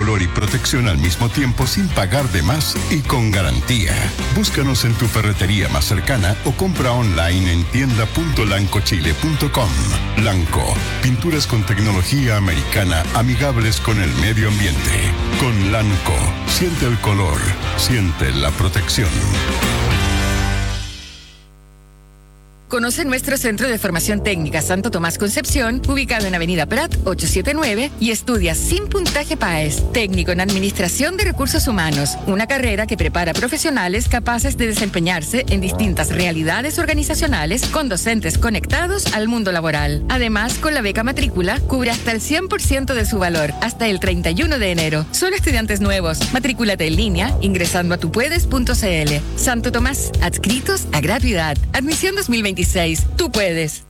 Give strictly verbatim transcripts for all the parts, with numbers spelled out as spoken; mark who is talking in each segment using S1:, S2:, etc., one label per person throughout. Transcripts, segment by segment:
S1: color y protección al mismo tiempo sin pagar de más y con garantía. Búscanos en tu ferretería más cercana o compra online en tienda punto lancochile punto com. Lanco, pinturas con tecnología americana amigables con el medio ambiente. Con Lanco, siente el color, siente la protección.
S2: Conoce nuestro Centro de Formación Técnica Santo Tomás Concepción, ubicado en Avenida Prat ochocientos setenta y nueve, y estudia sin puntaje PAES, técnico en Administración de Recursos Humanos, una carrera que prepara profesionales capaces de desempeñarse en distintas realidades organizacionales con docentes conectados al mundo laboral. Además, con la beca matrícula, cubre hasta el cien por ciento de su valor, hasta el treinta y uno de enero. Solo estudiantes nuevos. Matrículate en línea ingresando a tupuedes punto cl. Santo Tomás, adscritos a gratuidad. Admisión dos mil veintiséis. Tú puedes.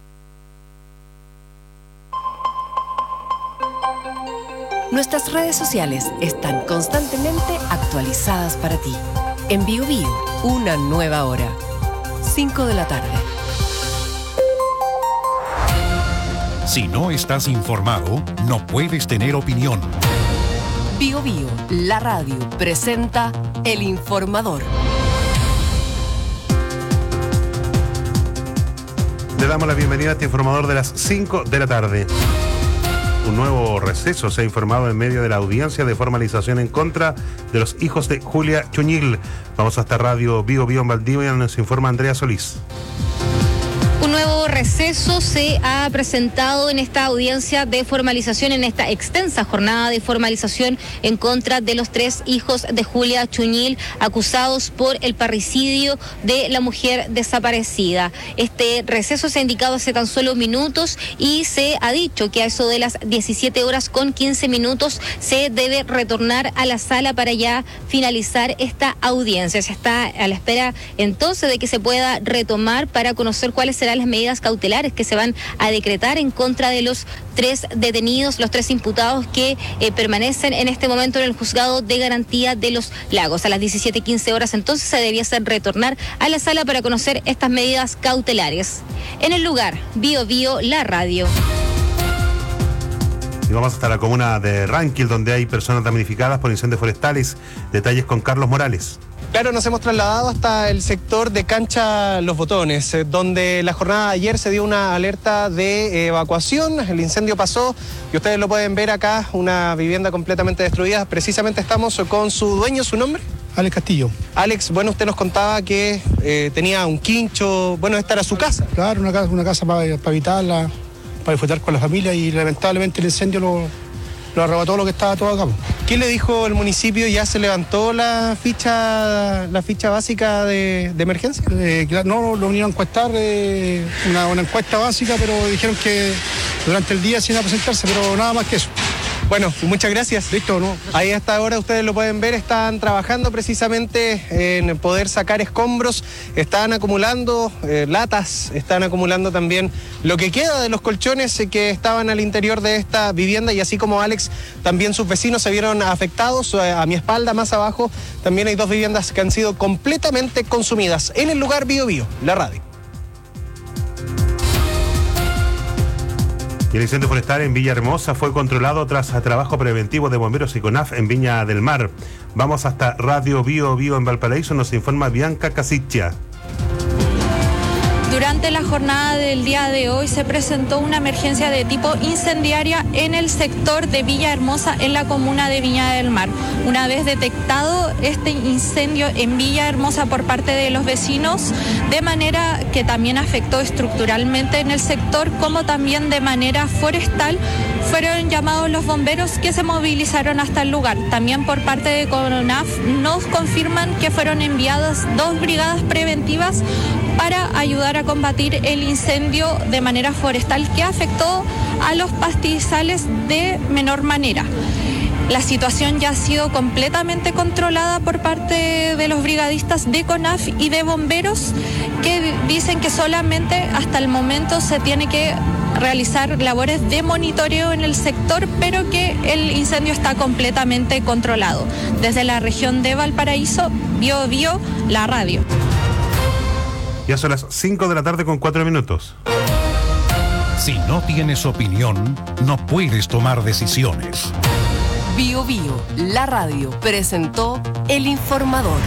S3: Nuestras redes sociales están constantemente actualizadas para ti. En Bio Bio, una nueva hora. cinco de la tarde.
S4: Si no estás informado, no puedes tener opinión.
S3: Bio Bio, la radio, presenta El Informador.
S5: Le damos la bienvenida a este informador de las cinco de la tarde. Un nuevo receso se ha informado en medio de la audiencia de formalización en contra de los hijos de Julia Chuñil. Vamos hasta Radio Bio Bio en Valdivia, nos informa Andrea Solís.
S6: Un nuevo receso se ha presentado en esta audiencia de formalización, en esta extensa jornada de formalización en contra de los tres hijos de Julia Chuñil, acusados por el parricidio de la mujer desaparecida. Este receso se ha indicado hace tan solo minutos y se ha dicho que a eso de las diecisiete horas con quince minutos se debe retornar a la sala para ya finalizar esta audiencia. Se está a la espera entonces de que se pueda retomar para conocer cuáles serán las medidas cautelares que se van a decretar en contra de los tres detenidos, los tres imputados que eh, permanecen en este momento en el juzgado de garantía de Los Lagos. A las diecisiete quince horas entonces se debía hacer retornar a la sala para conocer estas medidas cautelares. En el lugar, Bio Bio, la radio.
S5: Y vamos hasta la comuna de Ranquil, donde hay personas damnificadas por incendios forestales. Detalles con Carlos Morales.
S7: Claro, nos hemos trasladado hasta el sector de Cancha Los Botones, eh, donde la jornada de ayer se dio una alerta de evacuación. El incendio pasó y ustedes lo pueden ver acá, una vivienda completamente destruida. Precisamente estamos con su dueño, ¿su nombre?
S8: Alex Castillo.
S7: Alex, bueno, usted nos contaba que eh, tenía un quincho, bueno, esta era su casa.
S8: Claro, una casa, una casa para, para habitarla, para disfrutar con la familia, y lamentablemente el incendio lo, lo arrebató lo que estaba todo acá.
S7: ¿Qué le dijo el municipio? ¿Ya se levantó la ficha la ficha básica de, de emergencia?
S8: Eh, claro, no, lo vinieron a encuestar, eh, una, una encuesta básica, pero dijeron que durante el día se iban a presentarse, pero nada más que eso.
S7: Bueno, muchas gracias.
S8: Listo, ¿no?
S7: Ahí hasta ahora ustedes lo pueden ver, están trabajando precisamente en poder sacar escombros, están acumulando eh, latas, están acumulando también lo que queda de los colchones que estaban al interior de esta vivienda, y así como Alex, también sus vecinos se vieron afectados. A mi espalda, más abajo, también hay dos viviendas que han sido completamente consumidas. En el lugar, Bio Bio, la radio.
S5: Y el incendio forestal en Villahermosa fue controlado tras trabajo preventivo de bomberos y CONAF en Viña del Mar. Vamos hasta Radio Bio Bio en Valparaíso, nos informa Bianca Casiccia.
S9: Durante la jornada del día de hoy se presentó una emergencia de tipo incendiaria en el sector de Villahermosa, en la comuna de Viña del Mar. Una vez detectado este incendio en Villahermosa por parte de los vecinos, de manera que también afectó estructuralmente en el sector, como también de manera forestal, fueron llamados los bomberos, que se movilizaron hasta el lugar. También por parte de CONAF nos confirman que fueron enviadas dos brigadas preventivas para ayudar a combatir el incendio de manera forestal que afectó a los pastizales de menor manera. La situación ya ha sido completamente controlada por parte de los brigadistas de CONAF y de bomberos, que dicen que solamente hasta el momento se tiene que realizar labores de monitoreo en el sector, pero que el incendio está completamente controlado. Desde la región de Valparaíso, Bio Bio, la radio.
S5: Ya son las cinco de la tarde con cuatro minutos.
S4: Si no tienes opinión, no puedes tomar decisiones.
S3: Bio Bio, la radio, presentó El Informador.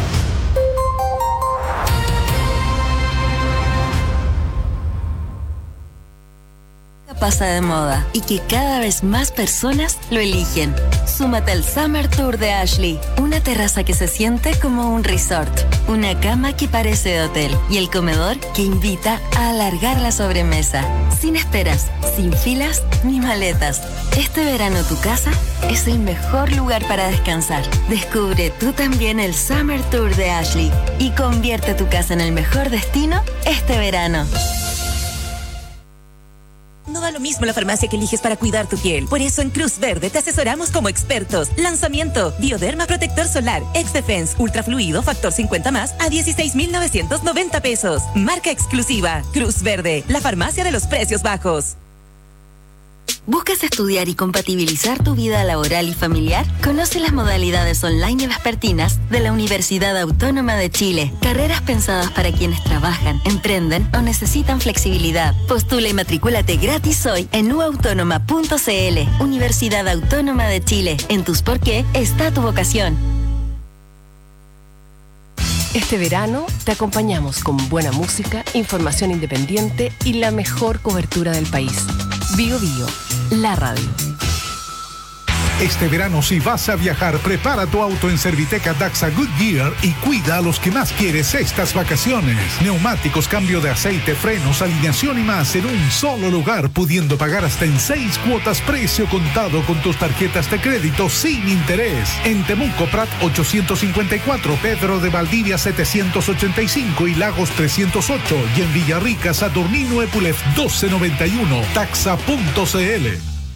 S10: Pasa de moda y que cada vez más personas lo eligen. Súmate al Summer Tour de Ashley, una terraza que se siente como un resort, una cama que parece de hotel y el comedor que invita a alargar la sobremesa. Sin esperas, sin filas ni maletas. Este verano tu casa es el mejor lugar para descansar. Descubre tú también el Summer Tour de Ashley y convierte tu casa en el mejor destino este verano.
S11: No da lo mismo la farmacia que eliges para cuidar tu piel. Por eso en Cruz Verde te asesoramos como expertos. Lanzamiento: Bioderma Protector Solar X-Defense Ultra Fluido Factor cincuenta más a dieciséis mil novecientos noventa pesos. Marca exclusiva. Cruz Verde, la farmacia de los precios bajos.
S10: ¿Buscas estudiar y compatibilizar tu vida laboral y familiar? Conoce las modalidades online y vespertinas de la Universidad Autónoma de Chile. Carreras pensadas para quienes trabajan, emprenden o necesitan flexibilidad. Postula y matricúlate gratis hoy en u autónoma punto c l. Universidad Autónoma de Chile. En tus por qué está tu vocación.
S3: Este verano te acompañamos con buena música, información independiente y la mejor cobertura del país. Bio Bio, la radio.
S12: Este verano, si vas a viajar, prepara tu auto en Serviteca Daxa Goodyear y cuida a los que más quieres estas vacaciones. Neumáticos, cambio de aceite, frenos, alineación y más en un solo lugar, pudiendo pagar hasta en seis cuotas precio contado con tus tarjetas de crédito sin interés. En Temuco, Prat ochocientos cincuenta y cuatro, Pedro de Valdivia setecientos ochenta y cinco y Lagos trescientos ocho. Y en Villarrica, Saturnino Epulef doce noventa y uno. Taxa punto c l.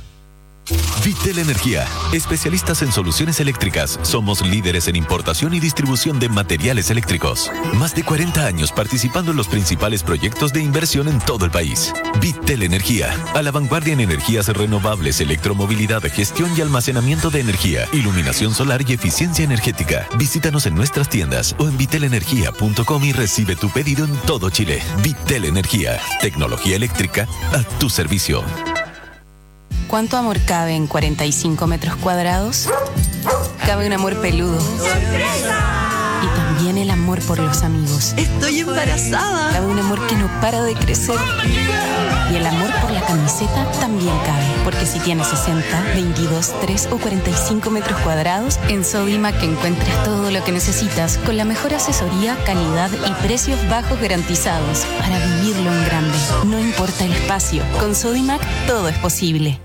S13: Vitel Energía, especialistas en soluciones eléctricas. Somos líderes en importación y distribución de materiales eléctricos. Más de cuarenta años participando en los principales proyectos de inversión en todo el país. Vitel Energía, a la vanguardia en energías renovables, electromovilidad, gestión y almacenamiento de energía, iluminación solar y eficiencia energética. Visítanos en nuestras tiendas o en vitel energía punto com y recibe tu pedido en todo Chile. Vitel Energía, tecnología eléctrica a tu servicio.
S14: ¿Cuánto amor cabe en cuarenta y cinco metros cuadrados? Cabe un amor peludo. ¡Sorpresa! Y también el amor por los amigos.
S11: ¡Estoy embarazada!
S14: Cabe un amor que no para de crecer. Y el amor por la camiseta también cabe. Porque si tienes sesenta, veintidós, tres o cuarenta y cinco metros cuadrados, en Sodimac encuentras todo lo que necesitas con la mejor asesoría, calidad y precios bajos garantizados para vivirlo en grande. No importa el espacio, con Sodimac todo es posible.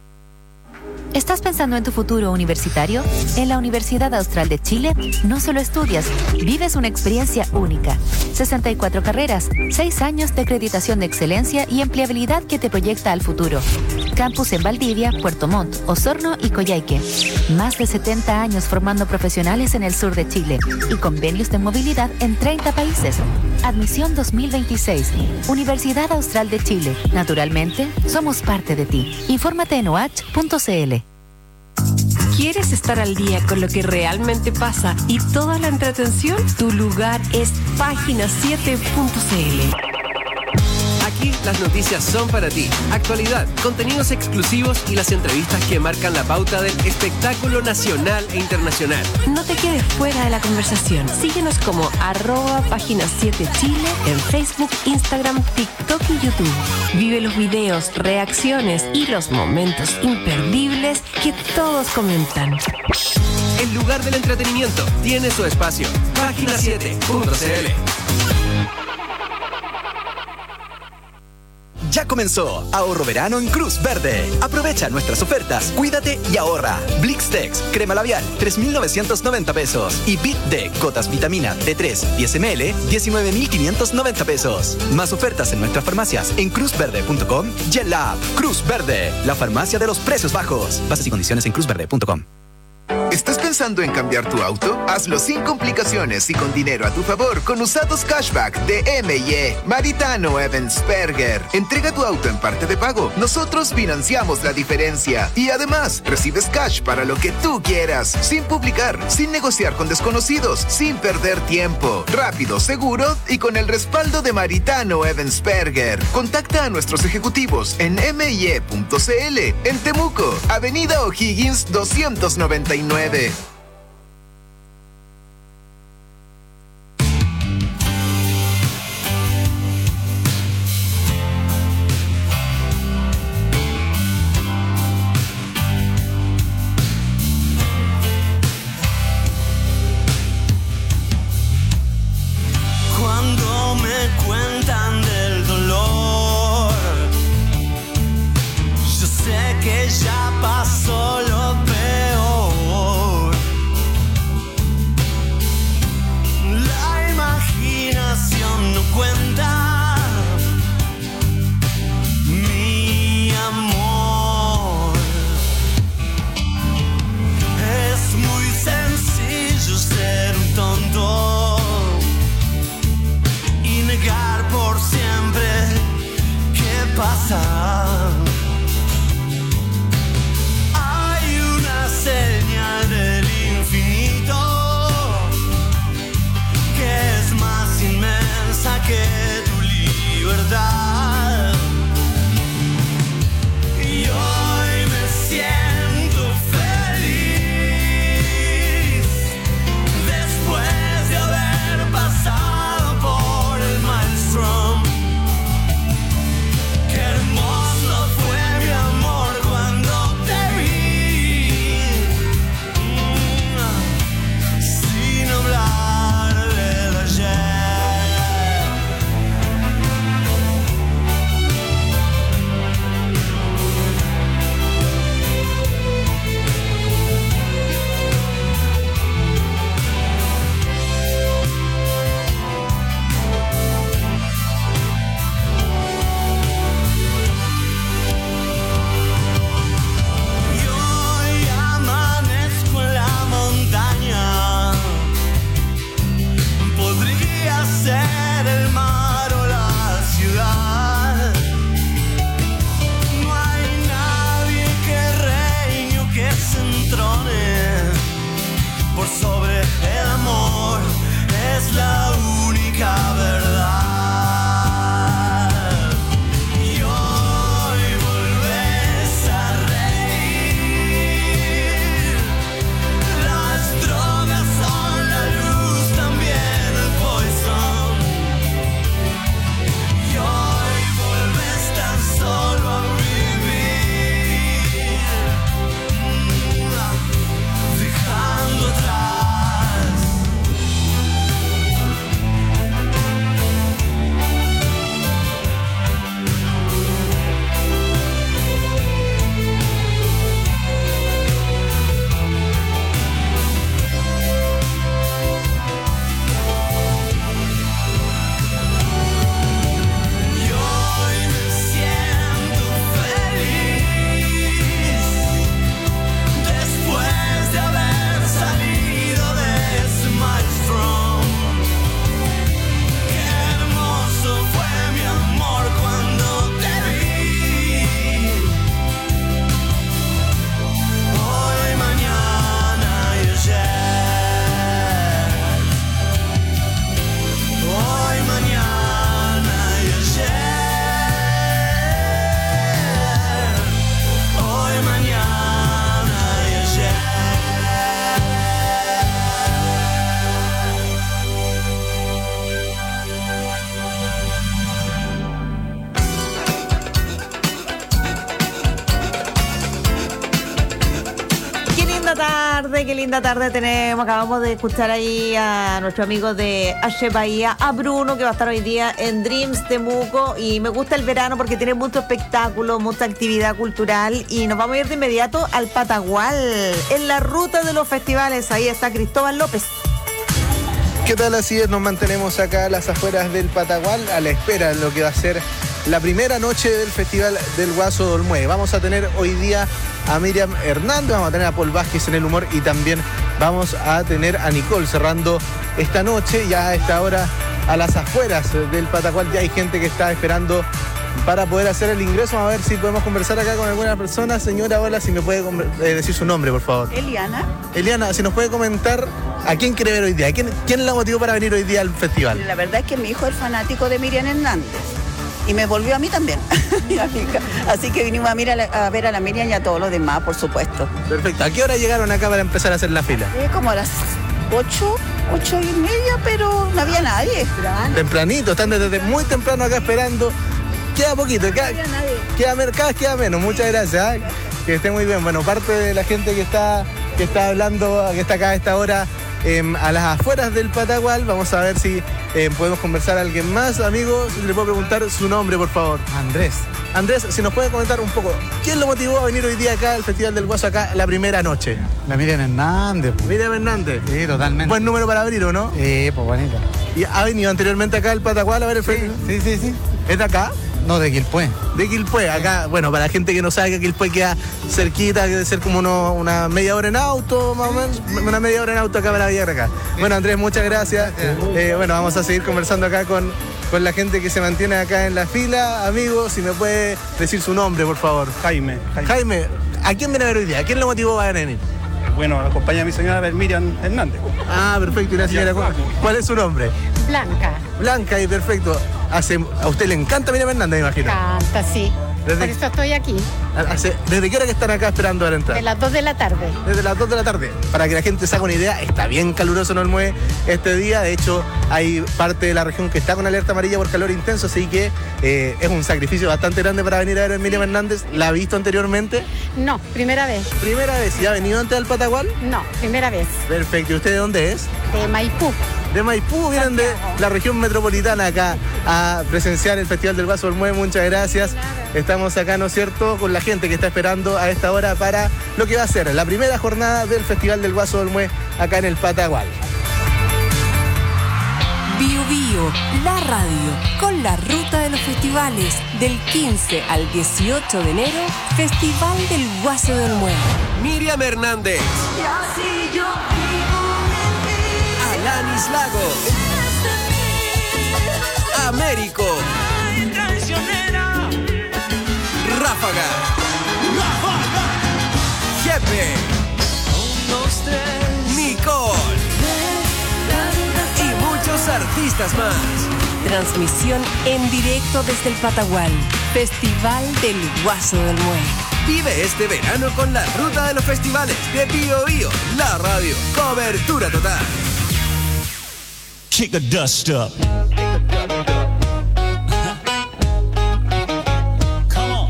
S15: ¿Estás pensando en tu futuro universitario? En la Universidad Austral de Chile no solo estudias, vives una experiencia única. sesenta y cuatro carreras, seis años de acreditación de excelencia y empleabilidad que te proyecta al futuro. Campus en Valdivia, Puerto Montt, Osorno y Coyhaique. Más de setenta años formando profesionales en el sur de Chile y convenios de movilidad en treinta países. Admisión dos mil veintiséis. Universidad Austral de Chile. Naturalmente, somos parte de ti. Infórmate en o h punto c l.
S3: ¿Quieres estar al día con lo que realmente pasa y toda la entretención? Tu lugar es página siete punto c l.
S16: Aquí las noticias son para ti. Actualidad, contenidos exclusivos y las entrevistas que marcan la pauta del espectáculo nacional e internacional.
S3: No te quedes fuera de la conversación. Síguenos como arroba página siete Chile en Facebook, Instagram, TikTok y YouTube. Vive los videos, reacciones y los momentos imperdibles que todos comentan.
S16: El lugar del entretenimiento tiene su espacio. página siete punto c l.
S17: Ya comenzó Ahorro Verano en Cruz Verde. Aprovecha nuestras ofertas, cuídate y ahorra. Blixtex, crema labial, tres mil novecientos noventa pesos. Y Bit D, gotas vitamina D tres, diez mililitros, diecinueve mil quinientos noventa pesos. Más ofertas en nuestras farmacias en cruz verde punto com y en la app Cruz Verde, la farmacia de los precios bajos. Bases y condiciones en cruz verde punto com.
S18: ¿Estás pensando en cambiar tu auto? Hazlo sin complicaciones y con dinero a tu favor con Usados Cashback de M y E. Maritano Evansperger. Entrega tu auto en parte de pago. Nosotros financiamos la diferencia. Y además, recibes cash para lo que tú quieras. Sin publicar, sin negociar con desconocidos, sin perder tiempo. Rápido, seguro y con el respaldo de Maritano Evansperger. Contacta a nuestros ejecutivos en m y e punto c l en Temuco, Avenida O'Higgins doscientos noventa y nueve.
S19: Cuando me cuentan del dolor, yo sé que ya pasó lo peor. La imaginación no cuenta, mi amor. Es muy sencillo ser un tonto y negar por siempre qué pasa. Hay una señal del infinito que es más inmensa que tu libertad. Y hoy me siento feliz después de haber pasado por el maelstrom. Qué hermoso fue mi amor cuando te vi, mm, sin hablar del ayer. Y hoy amanezco en la montaña. Podría ser el mar o la ciudad. No hay nadie que reine o que se entrone por sobre el amor. Es la única verdad. Y hoy volvés a reír. Las drogas son la luz, también el poison. Y hoy volvés tan solo a vivir, mm, dejando atrás. Y hoy me siento feliz después de haber salido de ese maelstrom. Qué hermoso fue mi amor cuando te vi. Hoy, mañana y ayer. Hoy, mañana y ayer. Hoy, mañana y ayer.
S20: Qué linda tarde, qué linda tarde tenemos. Acabamos de escuchar ahí a nuestro amigo de H Bahía, a Bruno, que va a estar hoy día en Dreams Temuco. Y me gusta el verano porque tiene mucho espectáculo, mucha actividad cultural. Y nos vamos a ir de inmediato al Patagual, en la ruta de los festivales. Ahí está Cristóbal López.
S7: ¿Qué tal? Así es, nos mantenemos acá a las afueras del Patagual a la espera de lo que va a ser la primera noche del Festival del Guaso de Olmué. Vamos a tener hoy día
S21: a Miriam Hernández, vamos a tener a Paul Vázquez en el humor y también vamos a tener a Nicole cerrando esta noche. Ya a esta hora, a las afueras del Patagual, ya hay gente que está esperando para poder hacer el ingreso. Vamos a ver si podemos conversar acá con alguna persona. Señora, hola, si me puede eh, decir su nombre, por favor.
S22: Eliana.
S21: Eliana, si nos puede comentar a quién quiere ver hoy día. ¿Quién, quién la motivó para venir hoy día al festival?
S22: La verdad es que mi hijo es fanático de Miriam Hernández. Y me volvió a mí también. Así que vinimos a, mirar, a ver a la Miriam y a todos los demás, por supuesto.
S21: Perfecto. ¿A qué hora llegaron acá para empezar a hacer la fila?
S22: Eh, como a las ocho, ocho y media, pero no había nadie.
S21: Tempranito, están desde muy temprano acá esperando. Queda poquito, queda, queda, cada vez queda menos. Muchas gracias. ¿eh? Que esté muy bien. Bueno, parte de la gente que está, que está hablando, que está acá a esta hora, eh, a las afueras del Patagual. Vamos a ver si eh, podemos conversar a alguien más. Amigos, le puedo preguntar su nombre, por favor.
S23: Andrés.
S21: Andrés, si nos puede comentar un poco, ¿quién lo motivó a venir hoy día acá al Festival del Guaso, acá la primera noche?
S23: La Miriam Hernández.
S21: Miriam Hernández.
S23: Sí, totalmente.
S21: Buen número para abrir, ¿o no?
S23: Sí, pues bonito.
S21: ¿Y ha venido anteriormente acá al Patagual a ver el festival?
S23: Sí, sí, sí.
S21: ¿Es de acá?
S23: No, de Quilpué.
S21: De Quilpué, acá, bueno, para la gente que no sabe que Quilpué queda cerquita, que debe ser como uno, una media hora en auto, más o menos, una media hora en auto acá para Villarreal acá. Bueno, Andrés, muchas gracias. Eh, bueno, vamos a seguir conversando acá con, con la gente que se mantiene acá en la fila. Amigos, si me puede decir su nombre, por favor.
S24: Jaime.
S21: Jaime, Jaime, ¿a quién viene a ver hoy día? ¿A quién lo motivó a venir?
S24: Bueno, acompaña a mi señora Miriam Hernández.
S21: Ah, perfecto. ¿Y la señora? ¿Cuál es su nombre?
S25: Blanca.
S21: Blanca, y perfecto. Hace, a usted le encanta Miriam Hernández, me imagino.
S25: Encanta, sí.
S21: Desde,
S25: Por eso estoy aquí.
S21: Hace, ¿Desde qué hora que están acá esperando a la entrada?
S25: De las dos de la tarde.
S21: Desde las dos de la tarde. Para que la gente se haga una idea, está bien caluroso en Olmué este día. De hecho, hay parte de la región que está con alerta amarilla por calor intenso, así que eh, es un sacrificio bastante grande para venir a ver a Miriam Hernández. ¿La ha visto anteriormente?
S25: No, primera vez.
S21: ¿Primera vez? ¿Y ha venido antes al Patagual?
S25: No, primera vez.
S21: Perfecto. ¿Y usted de dónde es?
S25: De Maipú.
S21: De Maipú, vienen de la región metropolitana acá a presenciar el Festival del Guaso Olmué. Muchas gracias. Estamos acá, ¿no es cierto?, con la gente que está esperando a esta hora para lo que va a ser la primera jornada del Festival del Guaso Olmué acá en el Patagual.
S3: Bio Bio, la radio, con la ruta de los festivales del quince al dieciocho de enero, Festival del Guaso de Olmué.
S16: Miriam Hernández.
S19: Y así yo
S16: Alanis Lago. Américo. Ráfaga. Jefe. Nicole. Y muchos artistas más.
S3: Transmisión en directo desde el Patagual, Festival del Guaso del Olmué.
S16: Vive este verano con la ruta de los festivales de Bio Bio, la radio. Cobertura total.
S19: Kick the dust up. Come on.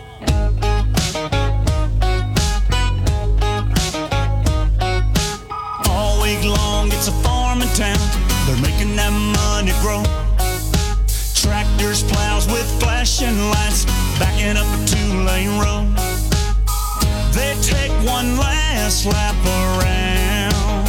S19: All week long, it's a farming town. They're making that money grow. Tractors, plows with flashing lights, backing up a two-lane road. They take one last lap around.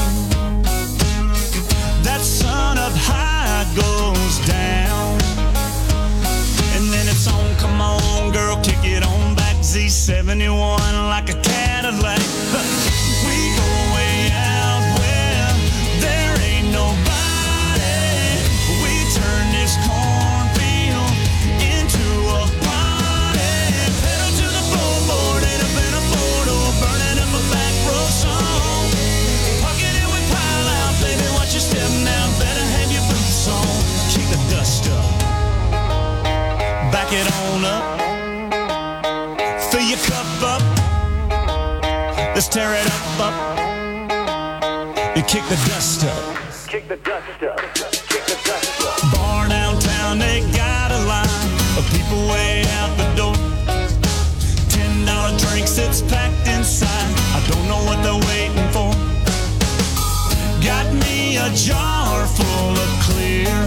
S19: That sun up high goes down. And then it's on, come on, girl, kick it on back. Z seventy-one like a Cadillac. We go way out where there ain't nobody. We turn this cornfield into a party. Pedal to the floorboard, ain't a been a photo, burning up a back road song. Parking it, we pile out, baby, watch your step now, better have your boots on. Kick the dust up, back it on up, fill your cup up, let's tear it up, up, and kick the dust up. Kick the dust up, kick the dust up. Bar downtown, they got a line of people way out the door. Ten dollar drinks, it's packed inside, I don't know what they're waiting for. Got me a jar full of clear,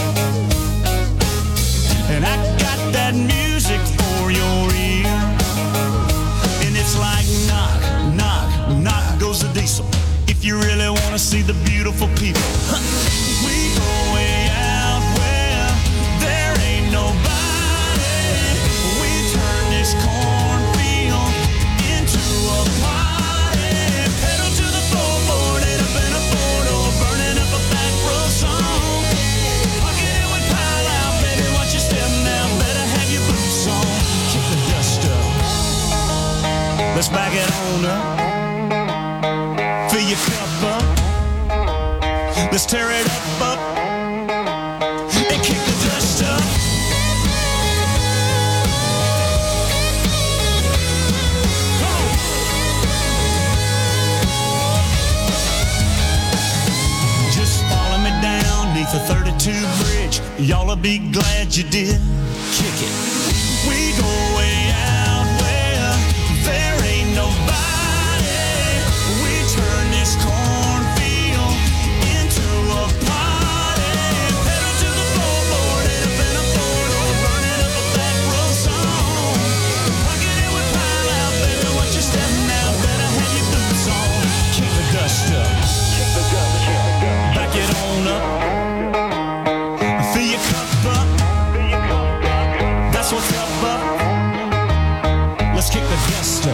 S19: and I got that music for your ear. And it's like knock, knock, knock goes the diesel. If you really want to see the beautiful people, huh. We go way out where there ain't nobody. We turn this cornfield into on up. Fill your cup up. Let's tear it up, up. And kick the dust up. Just follow me down neath the thirty-two bridge. Y'all'll be glad you did. Kick it. We go way out where there ain't nobody. We turn this cornfield into a party. Pedal to the floorboard, head up in a four-door, running up a back road song. Pocket it with pile out, baby, watch your step now. Better have your boots on. Kick the dust up. Back it on up. Fill your cup up. That's what's up, up. Let's kick the dust up.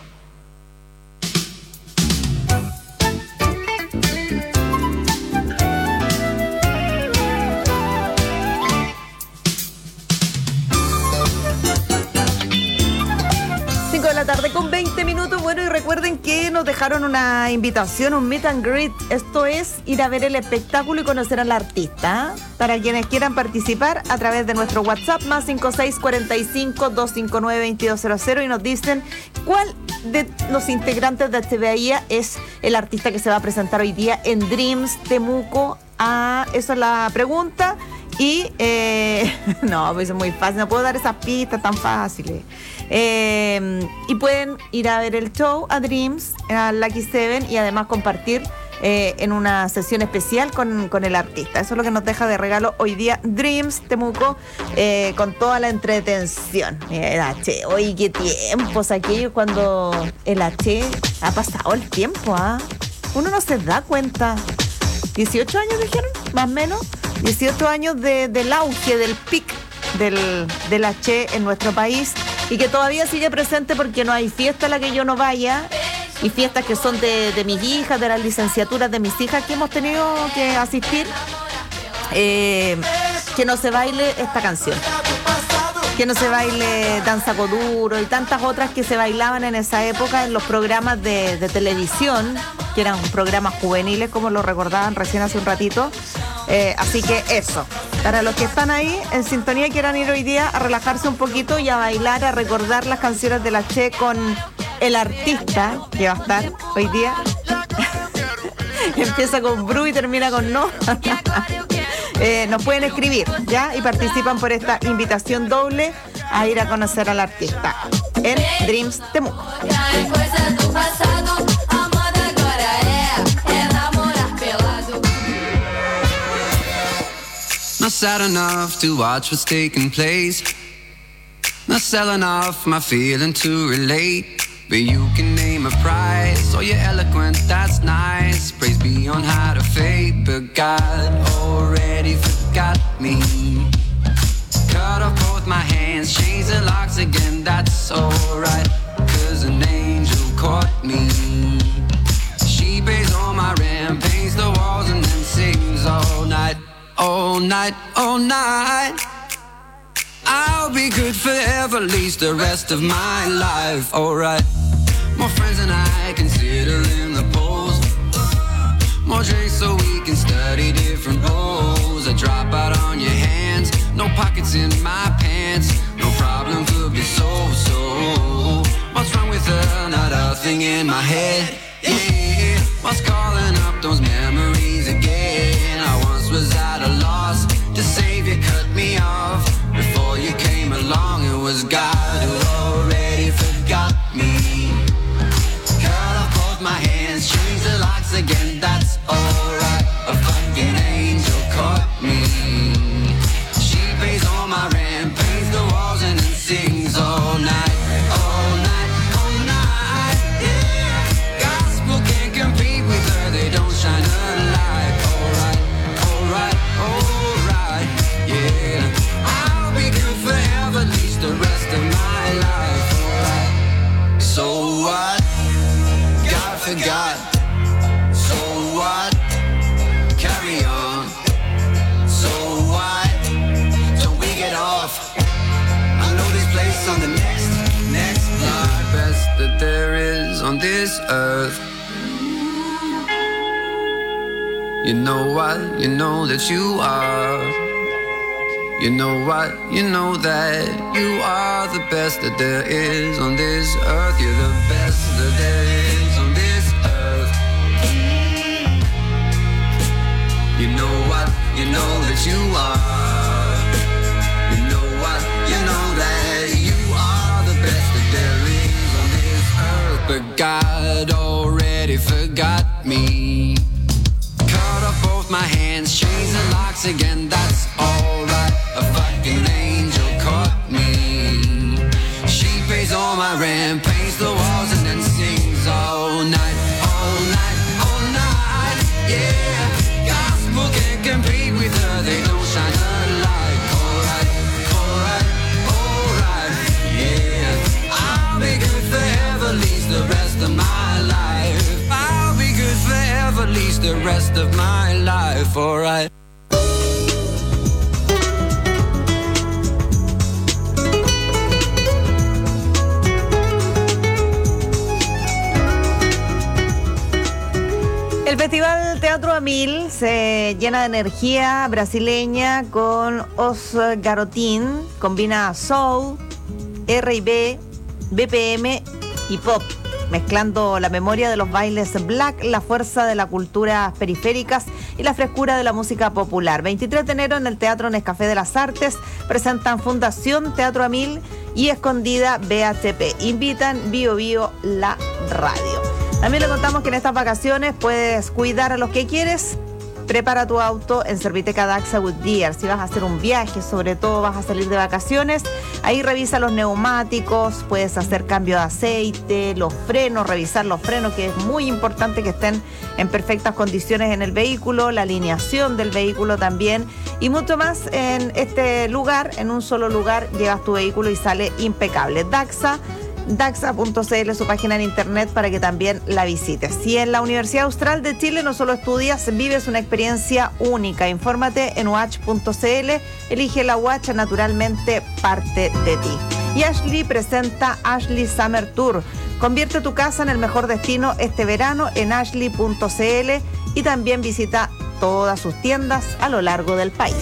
S20: cinco de la tarde con veinte minutos. Bueno, y recuerden que nos dejaron una invitación, un meet and greet. Esto es ir a ver el espectáculo y conocer al artista. Para quienes quieran participar a través de nuestro WhatsApp, más cinco seis cuatro cinco, dos cinco nueve, dos dos cero cero, y nos dicen cuál de los integrantes de H B A I A es el artista que se va a presentar hoy día en Dreams Temuco. Ah, esa es la pregunta. Y, eh, no, pues es muy fácil, no puedo dar esas pistas tan fáciles. Eh, y pueden ir a ver el show a Dreams, a Lucky Seven, y además compartir eh, en una sesión especial con, con el artista. Eso es lo que nos deja de regalo hoy día Dreams Temuco, eh, con toda la entretención. El H, oye, qué tiempos aquellos cuando el H ha pasado el tiempo, ¿ah? ¿eh? Uno no se da cuenta. dieciocho años dijeron, más o menos. dieciocho años de, del auge, del pic del, del H en nuestro país, y que todavía sigue presente porque no hay fiesta a la que yo no vaya, y fiestas que son de, de mis hijas, de las licenciaturas de mis hijas que hemos tenido que asistir, eh, que no se baile esta canción, que no se baile Danza Coduro y tantas otras que se bailaban en esa época en los programas de, de televisión, que eran programas juveniles, como lo recordaban recién hace un ratito. Eh, así que eso, para los que están ahí en sintonía y quieran ir hoy día a relajarse un poquito y a bailar, a recordar las canciones de la Che con el artista que va a estar hoy día. Empieza con Bru y termina con No. eh, nos pueden escribir, ¿ya? Y participan por esta invitación doble a ir a conocer al artista en Dreams Temuco.
S1: Not sad enough to watch what's taking place. Not selling off my feeling to relate. But you can name a price. Oh, you're eloquent, that's nice. Praise be on high to fate. But God already forgot me. Cut off both my hands, chains and locks again, that's alright. Cause an angel caught me. She pays all my rent, paints the walls and then sings all night. All night, all night. I'll be good forever, at least the rest of my life. Alright. More friends than I consider in the polls. More drinks so we can study different roles. A drop out on your hands. No pockets in my pants. No problem could be solved. So what's wrong with her? Not a thing in my head. Yeah. What's calling up those memories again? I once was at a loss to save you, cut me off. Before you came along, it was God who already forgot me. Cut off both my hands, change the locks again, that's alright. A fucking angel caught me. She pays all my rent, paints the walls and then sings all night. All night, all night, yeah. Gospel can't compete with her, they don't shine a light. Alright, alright, alright, yeah. I'll be good forever, at least the rest of my life. Alright. So what? God forgot. So what? Carry on. So this earth. You know what? You know that you are. You know what? You know that you are the best that there is on this earth. You're the best that there is on this earth. You know what? You know that you are. You know what? You know that you are the best that there is on this earth. But God already forgot me. Cut off both my hands, chains and locks again, that's alright. A fucking angel caught me. She pays all my rent, paints the walls and then sings all night, all night, all night. Yeah, gospel can't compete with her, they don't shine a light. Alright, alright, alright. Yeah, I'll be good forever, at least the rest of my life. I'll be good forever, at least the rest of my life. Alright.
S20: El Festival Teatro a Mil se llena de energía brasileña con Os Garotin, combina soul, R and B, B P M y pop, mezclando la memoria de los bailes black, la fuerza de las culturas periféricas y la frescura de la música popular. veintitrés de enero en el Teatro Nescafé de las Artes presentan Fundación Teatro a Mil y Escondida B H P. Invitan Bio Bio la radio. También le contamos que en estas vacaciones puedes cuidar a los que quieres. Prepara tu auto en Serviteca Daxa Goodyear. Si vas a hacer un viaje, sobre todo vas a salir de vacaciones, ahí revisa los neumáticos, puedes hacer cambio de aceite, los frenos, revisar los frenos, que es muy importante que estén en perfectas condiciones en el vehículo, la alineación del vehículo también, y mucho más en este lugar. En un solo lugar llevas tu vehículo y sale impecable. Daxa. Daxa punto c l, su página en internet, para que también la visites. Y en la Universidad Austral de Chile no solo estudias, vives una experiencia única. Infórmate en u a c h punto c l. Elige la U A C H, naturalmente parte de ti. Y Ashley presenta Ashley Summer Tour. Convierte tu casa en el mejor destino este verano en ashley punto c l y también visita todas sus tiendas a lo largo del país.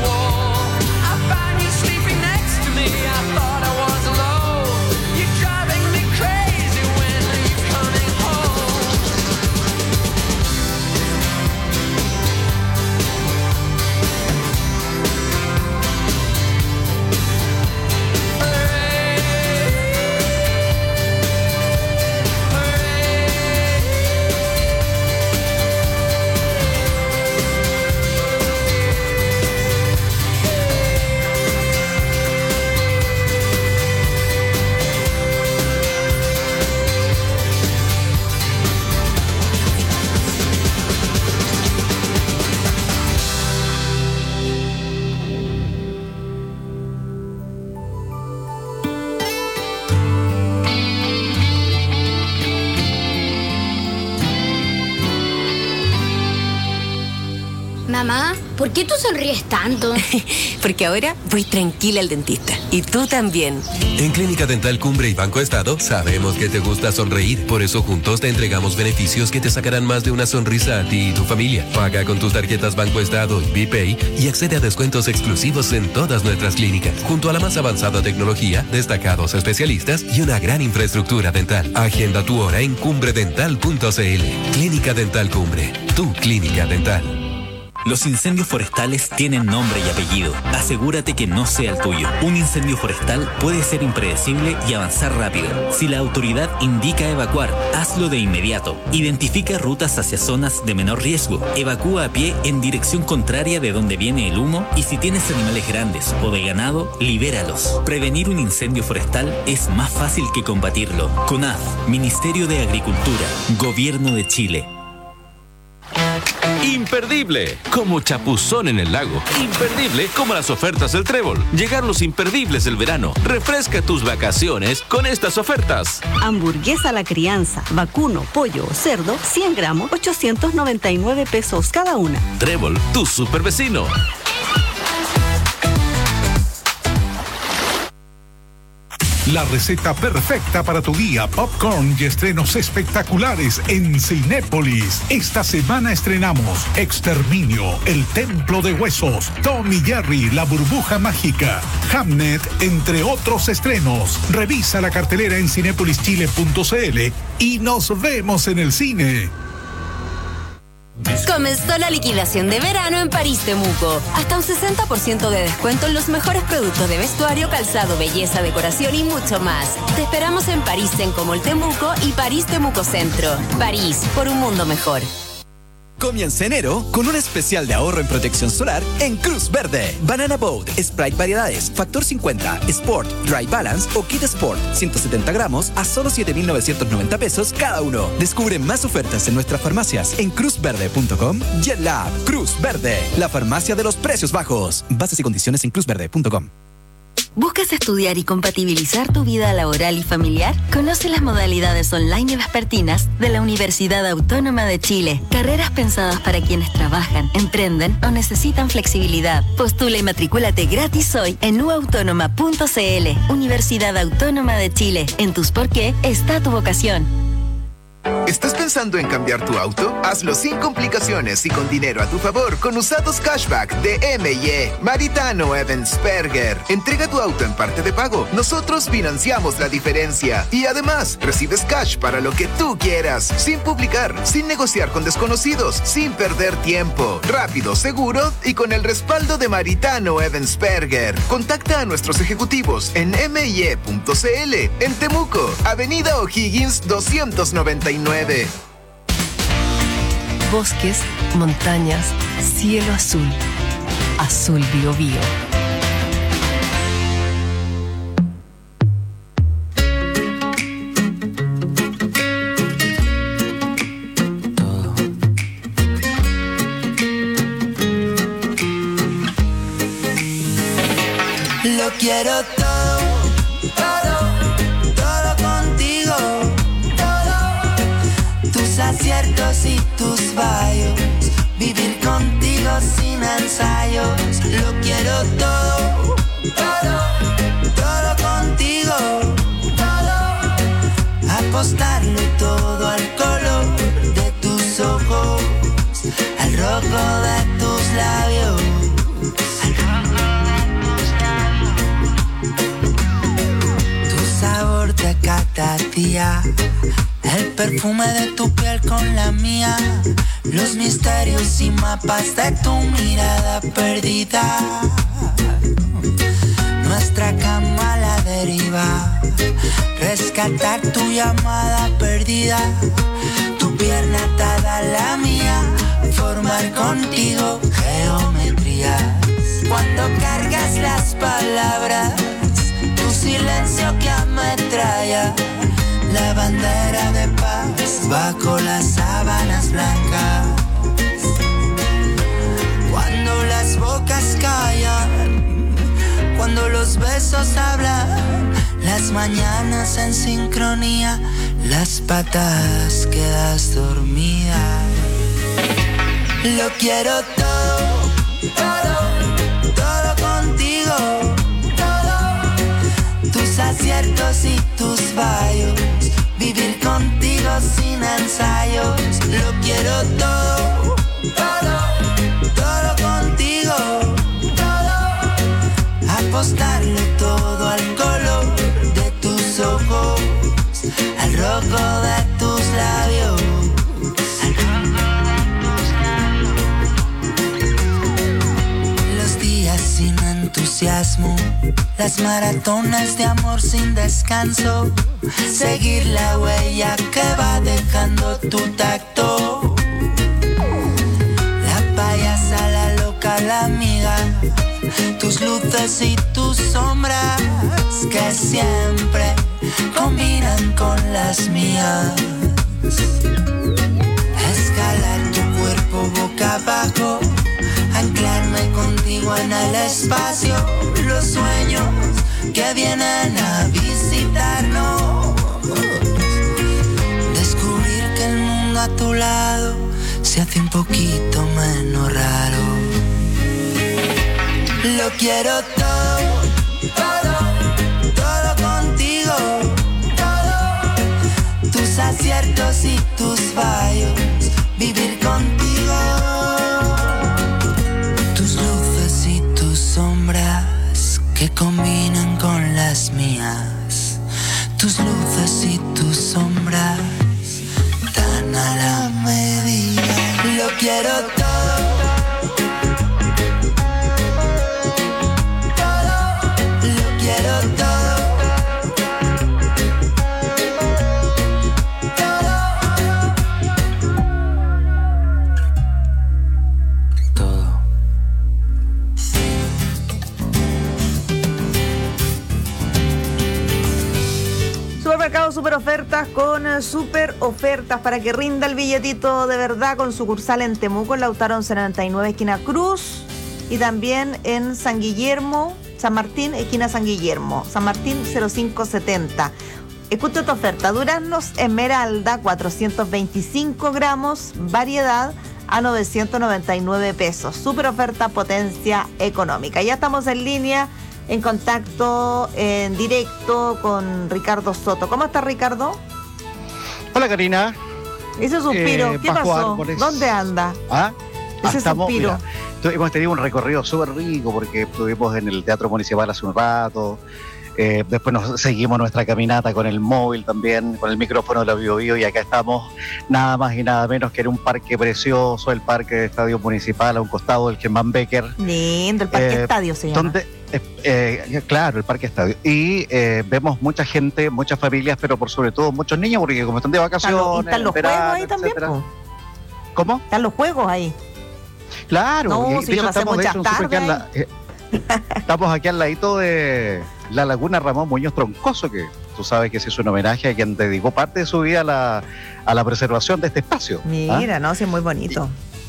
S1: Sleeping next to me, I thought I was alone. You drive
S2: Mamá, ¿por qué tú sonríes tanto?
S3: Porque ahora voy tranquila al dentista. Y tú también.
S5: En Clínica Dental Cumbre y Banco Estado sabemos que te gusta sonreír. Por eso juntos te entregamos beneficios que te sacarán más de una sonrisa a ti y tu familia. Paga con tus tarjetas Banco Estado y BPay y accede a descuentos exclusivos en todas nuestras clínicas. Junto a la más avanzada tecnología, destacados especialistas y una gran infraestructura dental. Agenda tu hora en cumbre dental punto c l. Clínica Dental Cumbre. Tu clínica dental.
S6: Los incendios forestales tienen nombre y apellido. Asegúrate que no sea el tuyo. Un incendio forestal puede ser impredecible y avanzar rápido. Si la autoridad indica evacuar, hazlo de inmediato. Identifica rutas hacia zonas de menor riesgo. Evacúa a pie en dirección contraria de donde viene el humo y si tienes animales grandes o de ganado, libéralos. Prevenir un incendio forestal es más fácil que combatirlo. CONAF, Ministerio de Agricultura, Gobierno de Chile.
S8: Imperdible, como chapuzón en el lago. Imperdible, como las ofertas del Trébol. Llegaron los imperdibles del verano. Refresca tus vacaciones con estas ofertas.
S9: Hamburguesa a la crianza, vacuno, pollo o cerdo, cien gramos, ochocientos noventa y nueve pesos cada una.
S8: Trébol, tu super vecino.
S12: La receta perfecta para tu día, popcorn y estrenos espectaculares en Cinépolis. Esta semana estrenamos Exterminio, El Templo de Huesos, Tom y Jerry, La Burbuja Mágica, Hamnet, entre otros estrenos. Revisa la cartelera en cinépolis chile punto c l y nos vemos en el cine.
S10: Comenzó la liquidación de verano en París Temuco. Hasta un sesenta por ciento de descuento en los mejores productos de vestuario, calzado, belleza, decoración y mucho más. Te esperamos en París Tenco Mall Temuco y París Temuco Centro. París, por un mundo mejor.
S17: Comienza enero con un especial de ahorro en protección solar en Cruz Verde. Banana Boat, Sprite Variedades, Factor cincuenta, Sport, Dry Balance o Kit Sport, ciento setenta gramos a solo siete mil novecientos noventa pesos cada uno. Descubre más ofertas en nuestras farmacias en cruz verde punto com y en la app Cruz Verde, la farmacia de los precios bajos. Bases y condiciones en cruz verde punto com.
S10: ¿Buscas estudiar y compatibilizar tu vida laboral y familiar? Conoce las modalidades online y vespertinas de la Universidad Autónoma de Chile. Carreras pensadas para quienes trabajan, emprenden o necesitan flexibilidad. Postula y matricúlate gratis hoy en u autónoma punto c l. Universidad Autónoma de Chile. En tus por qué está tu vocación.
S18: ¿Estás pensando en cambiar tu auto? Hazlo sin complicaciones y con dinero a tu favor con usados cashback de M y E. Maritano Evansperger. Entrega tu auto en parte de pago. Nosotros financiamos la diferencia. Y además, recibes cash para lo que tú quieras. Sin publicar, sin negociar con desconocidos, sin perder tiempo. Rápido, seguro y con el respaldo de Maritano Evansperger. Contacta a nuestros ejecutivos en eme y e punto c l. En Temuco, Avenida O'Higgins doscientos noventa y nueve.
S3: Bosques, montañas, cielo azul, azul Biobío.
S26: Lo quiero todo, todo, todo contigo. Tus aciertos y tus fallos, vivir contigo sin ensayos. Lo quiero todo, todo, todo contigo, todo. Apostarlo todo al color de tus ojos, al rojo de tus labios, al rojo de tus labios. Tu sabor de cada día, el perfume de tu piel con la mía, los misterios y mapas de tu mirada perdida, nuestra cama a la deriva, rescatar tu llamada perdida, tu pierna atada a la mía, formar contigo geometrías. Cuando cargas las palabras, tu silencio que ametralla, la bandera de paz bajo las sábanas blancas. Cuando las bocas callan, cuando los besos hablan, las mañanas en sincronía, las patas quedas dormida. Lo quiero todo, todo, todo contigo, todo, tus aciertos y tus fallos, vivir contigo sin ensayos, lo quiero todo, todo, todo contigo, todo, apostarle todo al color de tus ojos, al rojo de tus labios. Sin entusiasmo, las maratones de amor sin descanso, seguir la huella que va dejando tu tacto. La payasa, la loca, la amiga, tus luces y tus sombras que siempre combinan con las mías. Escalar tu cuerpo boca abajo, anclarme contigo en el espacio, los sueños que vienen a visitarnos, descubrir que el mundo a tu lado se hace un poquito menos raro. Lo quiero todo, todo, todo contigo, todo, tus aciertos y tus fallos, vivir contigo. Sombras que combinan con las mías, tus luces y tus sombras tan a la medida. Lo quiero todo, todo, lo quiero todo,
S20: Supermercado Super Ofertas con eh, super ofertas para que rinda el billetito de verdad, con sucursal en Temuco, en Lautaro once noventa y nueve, esquina Cruz, y también en San Guillermo, San Martín, esquina San Guillermo, San Martín cero cinco setenta. Escucha tu oferta: duraznos Esmeralda, cuatrocientos veinticinco gramos, variedad a novecientos noventa y nueve pesos. Super oferta, potencia económica. Ya estamos en línea, en contacto en directo con Ricardo Soto. ¿Cómo estás, Ricardo?
S4: Hola, Karina.
S20: Ese suspiro,
S4: eh,
S20: ¿qué pasó?
S4: Árboles.
S20: ¿Dónde anda?
S4: ¿Ah?
S20: Ese
S4: Estamos,
S20: suspiro.
S4: mira, tu- hemos tenido un recorrido súper rico porque estuvimos en el Teatro Municipal hace un rato. Eh, después nos seguimos nuestra caminata con el móvil también, con el micrófono de la Bio Bio, y acá estamos nada más y nada menos que en un parque precioso, el Parque de Estadio Municipal, a un costado del Germán Becker.
S20: Lindo, el Parque
S4: Eh,
S20: Estadio se llama.
S4: Donde, eh, eh, claro, el Parque Estadio. Y eh, vemos mucha gente, muchas familias, pero por sobre todo muchos niños, porque como están de
S20: ¿Están los,
S4: vacaciones,
S20: y están los
S4: verano,
S20: juegos ahí también,
S4: etcétera.
S20: po?
S4: ¿Cómo?
S20: Están los juegos ahí.
S4: Claro,
S20: No,
S4: y
S20: si
S4: de
S20: yo
S4: hecho
S20: pasé
S4: estamos, de
S20: muchas
S4: hecho, súper aquí al la- eh, estamos aquí al ladito de la Laguna Ramón Muñoz Troncoso, que tú sabes que se hizo un homenaje a quien dedicó parte de su vida a la, a la preservación de este espacio. ¿ah?
S20: Mira, no, sí, es muy bonito.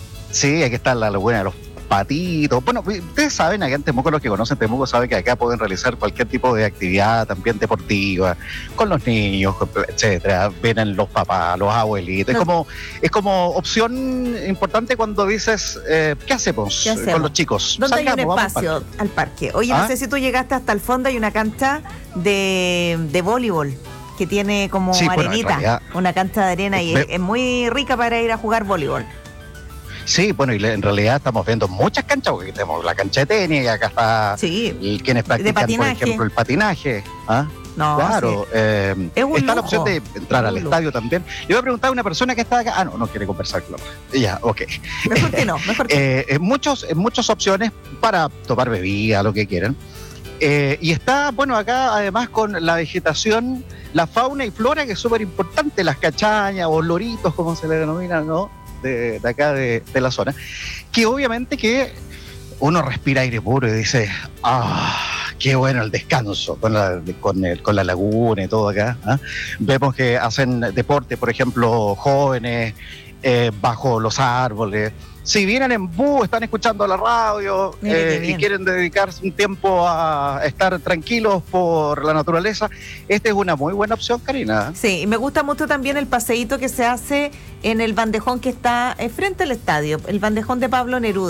S4: Sí, aquí está la Laguna de los Patitos. Bueno, ustedes saben, acá en Temuco, los que conocen Temuco saben que acá pueden realizar cualquier tipo de actividad también deportiva, con los niños, etcétera. Vienen los papás, los abuelitos.
S20: No.
S4: Es como, es como opción importante cuando dices, eh, ¿qué hacemos,
S20: ¿Qué hacemos?
S4: con los chicos?
S20: ¿Dónde hay un
S4: Salgamos, vamos al
S20: espacio
S4: parque.
S20: al parque? Oye,
S4: ¿Ah?
S20: no sé si tú llegaste hasta el fondo, hay una cancha de, de voleibol que tiene como
S4: Sí, bueno, en
S20: arenita,
S4: realidad-
S20: una cancha de arena, y
S4: Ve-
S20: es, es muy rica para ir a jugar voleibol.
S4: Sí, bueno, y le- en realidad estamos viendo muchas canchas, porque tenemos la cancha de tenis, y acá está el- quienes practican, por
S20: patinaje.
S4: ejemplo, el patinaje. ¿ah?
S20: No,
S4: claro,
S20: sí.
S4: eh,
S20: Es un
S4: está la
S20: lujo.
S4: opción de entrar
S20: Es
S4: al
S20: un lujo.
S4: estadio también. Le voy a preguntar a una persona que está acá. Ah, no, no quiere conversar, claro. Ya, ok.
S20: Mejor que no, mejor que
S4: Eh, en muchos, en muchas opciones para tomar bebida, lo que quieran. Eh, y está, bueno, acá además con la vegetación, la fauna y flora, que es súper importante, las cachañas o loritos, como se le denomina, ¿no? De, de acá, de, de la zona. Que obviamente que uno respira aire puro y dice, ah, qué bueno el descanso con la, con el- con la laguna y todo acá. ¿ah? Vemos que hacen deporte, por ejemplo, jóvenes eh, bajo los árboles. Si vienen en bus, están escuchando la radio
S20: Mire qué
S4: eh, y
S20: bien.
S4: quieren dedicarse un tiempo a estar tranquilos por la naturaleza, esta es una muy buena opción, Karina.
S20: Sí, y me gusta mucho también el paseíto que se hace en el bandejón que está eh, frente al estadio, el bandejón de Pablo Neruda.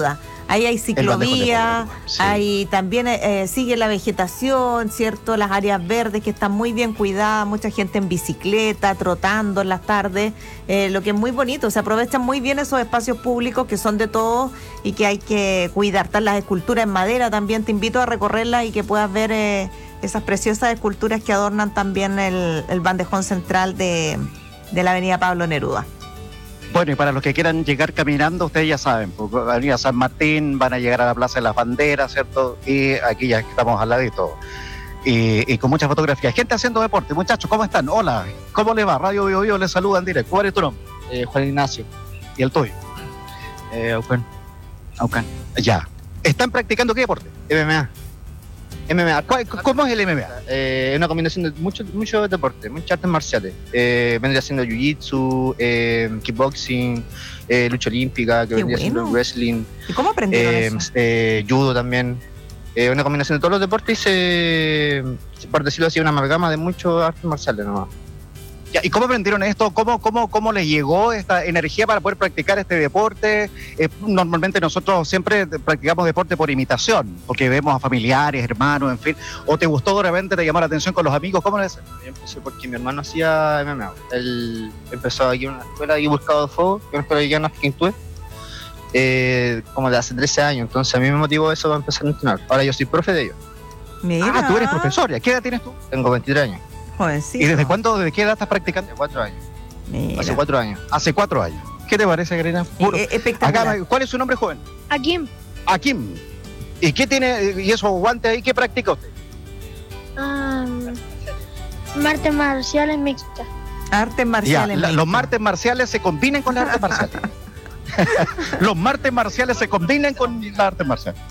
S20: Ahí hay
S4: El Bandejón de
S20: ciclovía,
S4: Porto, sí.
S20: hay también eh, sigue la vegetación, ¿cierto? Las áreas verdes que están muy bien cuidadas, mucha gente en bicicleta, trotando en las tardes, eh, lo que es muy bonito. Se aprovechan muy bien esos espacios públicos que son de todos y que hay que cuidar. Están las esculturas en madera, también te invito a recorrerlas y que puedas ver eh, esas preciosas esculturas que adornan también el, el bandejón central de, de la avenida Pablo Neruda.
S4: Bueno, y para los que quieran llegar caminando, ustedes ya saben, pues, Avenida San Martín, van a llegar a la Plaza de las Banderas, ¿cierto? Y aquí ya estamos al ladito. Y, y con muchas fotografías. Gente haciendo deporte. Muchachos, ¿cómo están? Hola, ¿cómo les va? Radio Bio Bio les saludan directo. ¿Cuál es tu nombre?
S7: Eh, Juan Ignacio.
S4: ¿Y el tuyo?
S7: Eh, Aucán.
S4: Aucán. Ya. ¿Están practicando qué deporte?
S7: M M A.
S4: M M A. ¿Cómo es el M M A?
S7: Eh, es una combinación de muchos mucho deportes, muchas artes marciales. Eh, vendría siendo jiu-jitsu, eh, kickboxing, eh, lucha olímpica, que
S20: Qué
S7: vendría
S20: bueno.
S7: siendo wrestling.
S20: ¿Y cómo aprendieron
S7: eh,
S20: eso?
S7: eh, judo también. Eh, una combinación de todos los deportes y se, por decirlo así, una amalgama de muchos artes marciales nomás.
S4: Ya, ¿y cómo aprendieron esto? ¿Cómo, cómo, ¿Cómo les llegó esta energía para poder practicar este deporte? Eh, normalmente nosotros siempre practicamos deporte por imitación, porque vemos a familiares, hermanos, en fin. ¿O te gustó de repente, te llamó la atención con los amigos? ¿Cómo les?
S7: Yo empecé porque mi hermano hacía M M A. Él empezó aquí en una escuela y buscado de fuego, que es una escuela de llanas que intué, eh, como de hace trece años. Entonces a mí me motivó eso para empezar a entrenar. Ahora yo soy profe de ellos.
S20: Mira.
S4: Ah, tú eres profesor. ¿Y a qué edad tienes tú?
S7: Tengo veintitrés años.
S20: Jovencito.
S4: ¿Y desde cuándo, desde qué edad estás practicando?
S7: Hace cuatro años.
S20: Mira.
S7: Hace cuatro años.
S4: Hace cuatro años. ¿Qué te parece, Karina? Puro.
S20: Eh, eh, espectacular.
S4: Acá, ¿cuál es su nombre, joven?
S11: Akim.
S4: Akim. ¿Y qué tiene, y esos guantes ahí, qué practica usted?
S11: Um, martes marciales mixtas.
S20: Artes
S4: Ya,
S20: marciales.
S4: la-
S20: mixtas.
S4: los martes marciales se combinan con las artes marciales. Los martes marciales se combinan con las artes marciales.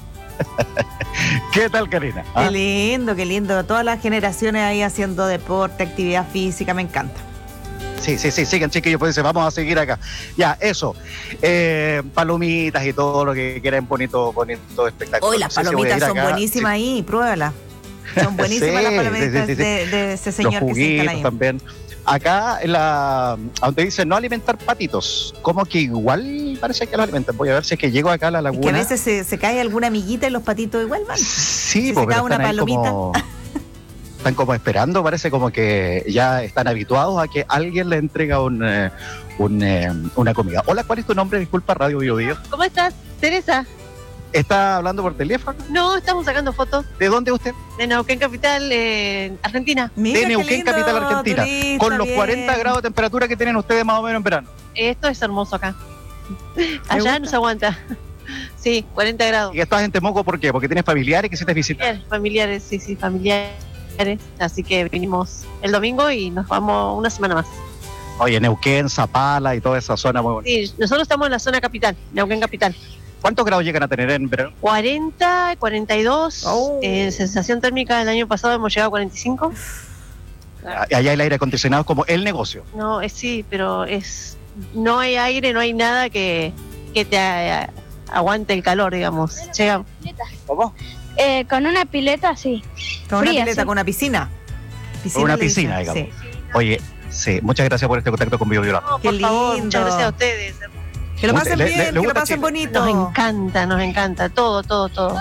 S4: ¿Qué tal, Karina? ¿Ah?
S20: Qué lindo, qué lindo. Todas las generaciones ahí haciendo deporte, actividad física, me encanta.
S4: Sí, sí, sí, sigan, chiquillos, pues vamos a seguir acá. Ya, eso. Eh, palomitas y todo lo que quieran, bonito, bonito espectáculo.
S20: Hoy las
S4: No sé si voy a
S20: palomitas
S4: ir
S20: son
S4: acá.
S20: buenísimas ahí, pruébalas. Son buenísimas
S4: Sí,
S20: las palomitas
S4: sí, sí, sí.
S20: De, de ese
S4: Los
S20: señor que se instala
S4: juguitos
S20: ahí.
S4: también. Acá, en la, donde dice no alimentar patitos, como que igual parece que los alimentan. Voy a ver si es que llego acá a la
S20: Es
S4: laguna.
S20: que a veces se, se cae alguna amiguita y los patitos igual van.
S4: Sí,
S20: si
S4: pues,
S20: se cae
S4: pero
S20: una
S4: están ahí
S20: palomita.
S4: como- están como esperando, parece como que ya están habituados a que alguien le entrega un, eh, un, eh, una comida. Hola, ¿cuál es tu nombre? Disculpa, Radio Bio Bio.
S11: ¿Cómo estás, Teresa?
S4: ¿Está hablando por teléfono?
S11: No, estamos sacando fotos
S4: ¿De dónde usted?
S11: de Neuquén Capital, eh, Argentina.
S20: Mira
S4: de
S20: qué
S4: Neuquén,
S20: lindo,
S4: capital argentina.
S20: turista,
S4: Con los
S20: bien.
S4: cuarenta grados de temperatura que tienen ustedes más o menos en verano.
S11: Esto es hermoso acá.
S20: gusta?
S11: Allá no se aguanta. Sí, cuarenta grados.
S4: ¿Y estás en Temuco por qué? Porque tienes familiares que se te visitan.
S11: Familiares, familiares, sí, sí, familiares. Así que vinimos el domingo y nos vamos una semana más.
S4: Oye, Neuquén, Zapala y toda esa zona muy bonita.
S11: Sí, nosotros estamos en la zona capital, Neuquén Capital.
S4: ¿Cuántos grados llegan a tener en verano?
S11: cuarenta, cuarenta y dos.
S20: Oh.
S11: Eh, sensación térmica del año pasado hemos llegado a cuarenta y cinco.
S4: Allá el aire acondicionado es como el negocio.
S11: No, es sí, pero es no hay aire, no hay nada que, que te a- aguante el calor, digamos. Llega.
S4: ¿Cómo?
S11: Eh, con una pileta, sí.
S20: Con una
S11: Fría,
S20: pileta,
S11: sí.
S20: con una piscina.
S4: Con una
S20: le dicen,
S4: piscina, digamos.
S20: sí.
S4: Oye, sí, muchas gracias por este contacto con Bio Bio.
S11: No,
S20: Qué
S11: por favor,
S20: lindo.
S11: muchas gracias a ustedes.
S20: Que lo pasen
S4: Le-
S20: bien,
S4: le- le
S20: que lo
S4: gusta
S20: pasen
S4: Chile.
S20: bonito.
S11: Nos encanta, nos encanta. Todo, todo, todo.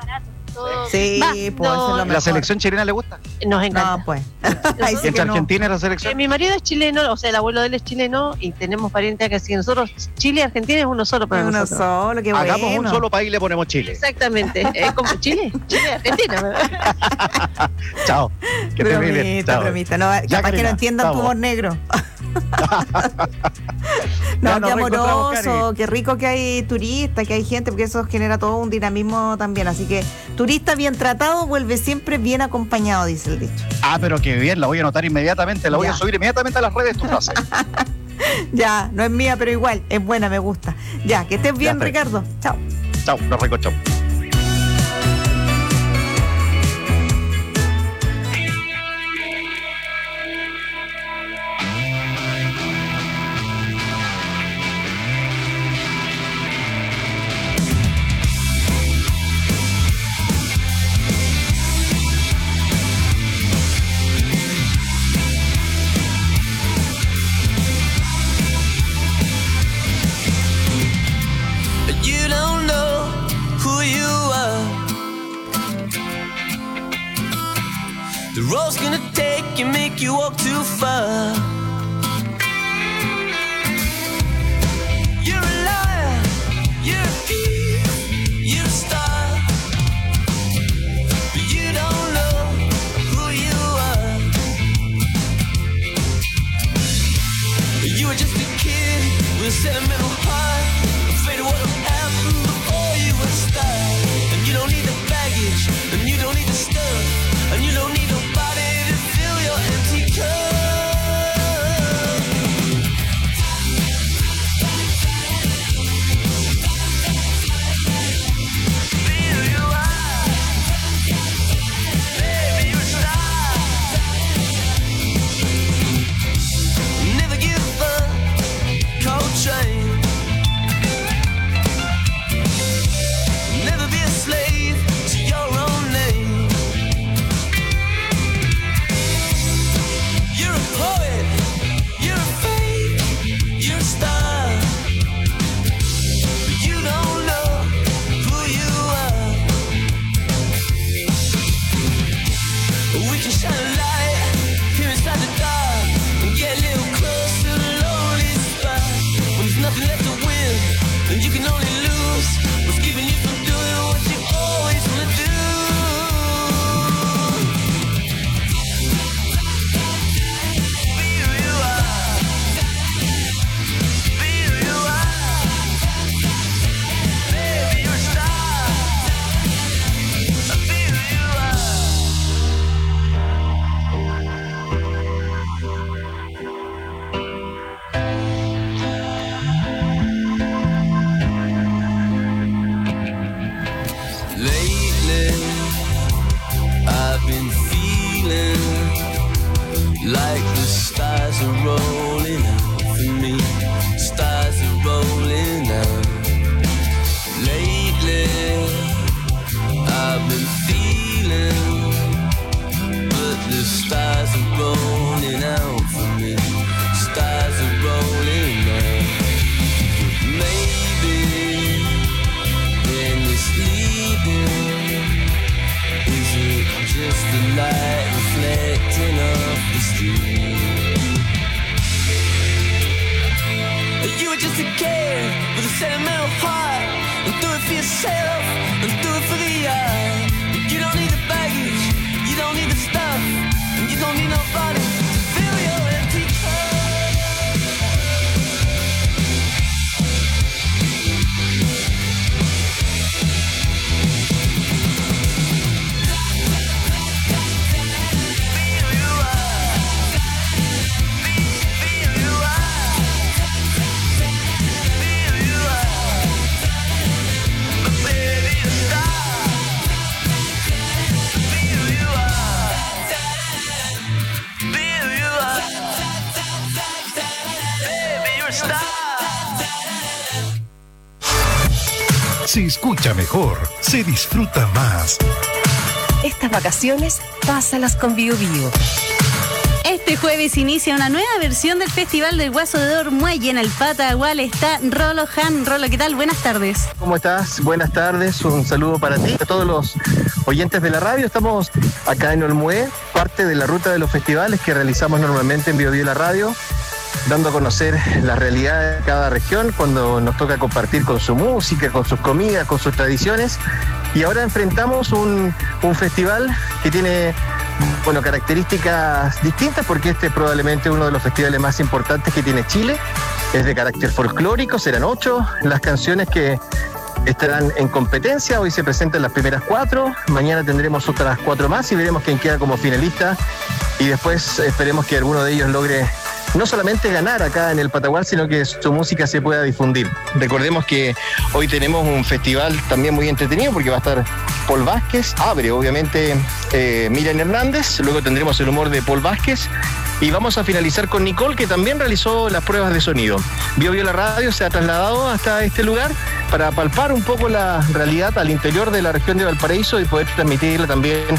S20: Sí,
S11: Va,
S20: pues eso es
S11: no,
S20: lo
S4: ¿La
S20: mejor.
S4: selección chilena le gusta?
S11: Nos encanta.
S20: No, pues. Ahí sí
S4: ¿Y
S20: que no.
S4: Argentina es la
S11: Eh,
S4: selección?
S11: mi marido es chileno, o sea, el abuelo de él es chileno y tenemos parientes acá. Así que nosotros, Chile y Argentina es uno solo para
S20: Es uno
S11: nosotros.
S20: solo, qué bueno.
S4: Hagamos un solo país y le ponemos Chile.
S11: Exactamente. Es como Chile, Chile y Argentina.
S4: Chao. Que estés muy bien.
S20: Bromita,
S4: Chao.
S20: bromita. No,
S4: Ya,
S20: capaz que
S4: Karina,
S20: no entiendan tu
S4: vamos.
S20: humor negro.
S4: Ya
S20: No,
S4: nos
S20: qué
S4: reencontramos,
S20: amoroso,
S4: Cari.
S20: qué rico que hay turistas, que hay gente, porque eso genera todo un dinamismo también. Así que turista bien tratado vuelve siempre bien acompañado, dice el dicho.
S4: Ah, pero qué bien, la voy a anotar inmediatamente, la voy
S20: Ya.
S4: a subir inmediatamente a las redes tu frase.
S20: Ya, no es mía, pero igual, es buena, me gusta. Ya, que estés bien,
S4: Ya,
S20: Ricardo. Chao.
S4: Chao, nos reencontramos.
S26: But you don't know
S13: Your role's gonna take and make you walk too far. You're a liar, you're a thief, you're a star, but you don't know who you are. You were just a kid with a sentimental heart, afraid of what'll happen before you would start. And you don't need the baggage, and you don't need the stuff, and you don't need nobody to fill your empty cup.
S12: Se escucha mejor, se disfruta más.
S3: Estas vacaciones, pásalas con Bio Bio.
S14: Este jueves inicia una nueva versión del Festival del Guaso de Ormuelle. En el Patagual está Rolo Han. Rolo, ¿qué tal? Buenas tardes.
S15: ¿Cómo estás? Buenas tardes, un saludo para ti, a todos los oyentes de la radio. Estamos acá en Olmué, parte de la ruta de los festivales que realizamos normalmente en Bio Bio La Radio, dando a conocer la realidad de cada región cuando nos toca compartir con su música, con sus comidas, con sus tradiciones. Y ahora enfrentamos un, un festival que tiene, bueno, características distintas, porque este es probablemente uno de los festivales más importantes que tiene Chile. Es de carácter folclórico, serán ocho las canciones que estarán en competencia. Hoy se presentan las primeras cuatro, mañana tendremos otras cuatro más y veremos quién queda como finalista. Y después esperemos que alguno de ellos logre no solamente ganar acá en el Patagual, sino que su música se pueda difundir. Recordemos que hoy tenemos un festival también muy entretenido, porque va a estar Paul Vázquez, abre obviamente eh, Miriam Hernández, luego tendremos el humor de Paul Vázquez, y vamos a finalizar con Nicole, que también realizó las pruebas de sonido. Bio Bio La Radio se ha trasladado hasta este lugar para palpar un poco la realidad al interior de la región de Valparaíso y poder transmitirla también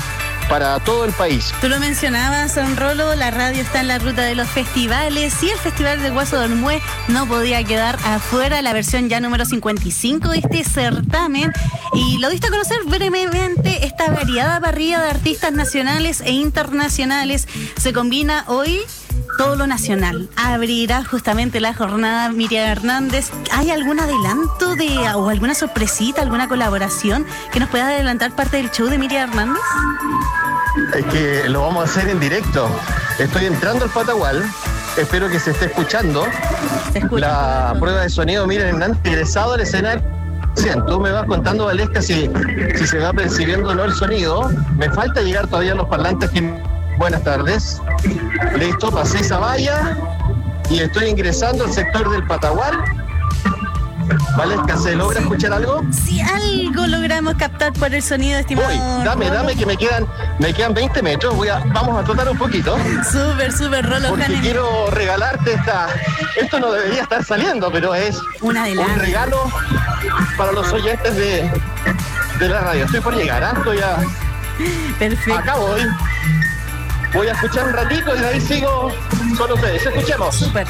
S15: para todo el país.
S14: Tú lo mencionabas, Don Rolo, la radio está en la ruta de los festivales y el Festival del Guaso de Olmué no podía quedar afuera, la versión ya número cincuenta y cinco de este certamen. Y lo diste a conocer brevemente, esta variada parrilla de artistas nacionales e internacionales. Se combina hoy todo lo nacional. Abrirá justamente la jornada Miriam Hernández. ¿Hay algún adelanto de o alguna sorpresita, alguna colaboración que nos pueda adelantar parte del show de Miriam Hernández?
S15: Es que lo vamos a hacer en directo. Estoy entrando al Patagual. Espero que se esté escuchando.
S14: Se escucha.
S15: La prueba de sonido, Miriam Hernández, ingresado al escenario. Tú me vas contando, Valesca, si, si se va percibiendo o no el sonido. Me falta llegar todavía a los parlantes que... Buenas tardes. Listo, pasé esa valla y estoy ingresando al sector del Patagual. Valesca, ¿se logra escuchar algo?
S14: Si algo logramos captar por el sonido, estimado.
S15: Voy, dame,
S14: Rolo.
S15: dame que me quedan, me quedan veinte metros. Voy a, vamos a trotar un poquito.
S14: Súper, súper, Rolo.
S15: Porque
S14: Janes.
S15: quiero regalarte esta. Esto no debería estar saliendo, pero es
S14: un adelanto.
S15: Un regalo para los oyentes de, de la radio. Estoy por llegar, ¿ah? Estoy a.
S14: Perfecto.
S15: Acá voy. Voy a escuchar un ratito y de ahí sigo con ustedes. Escuchemos.
S14: Súper.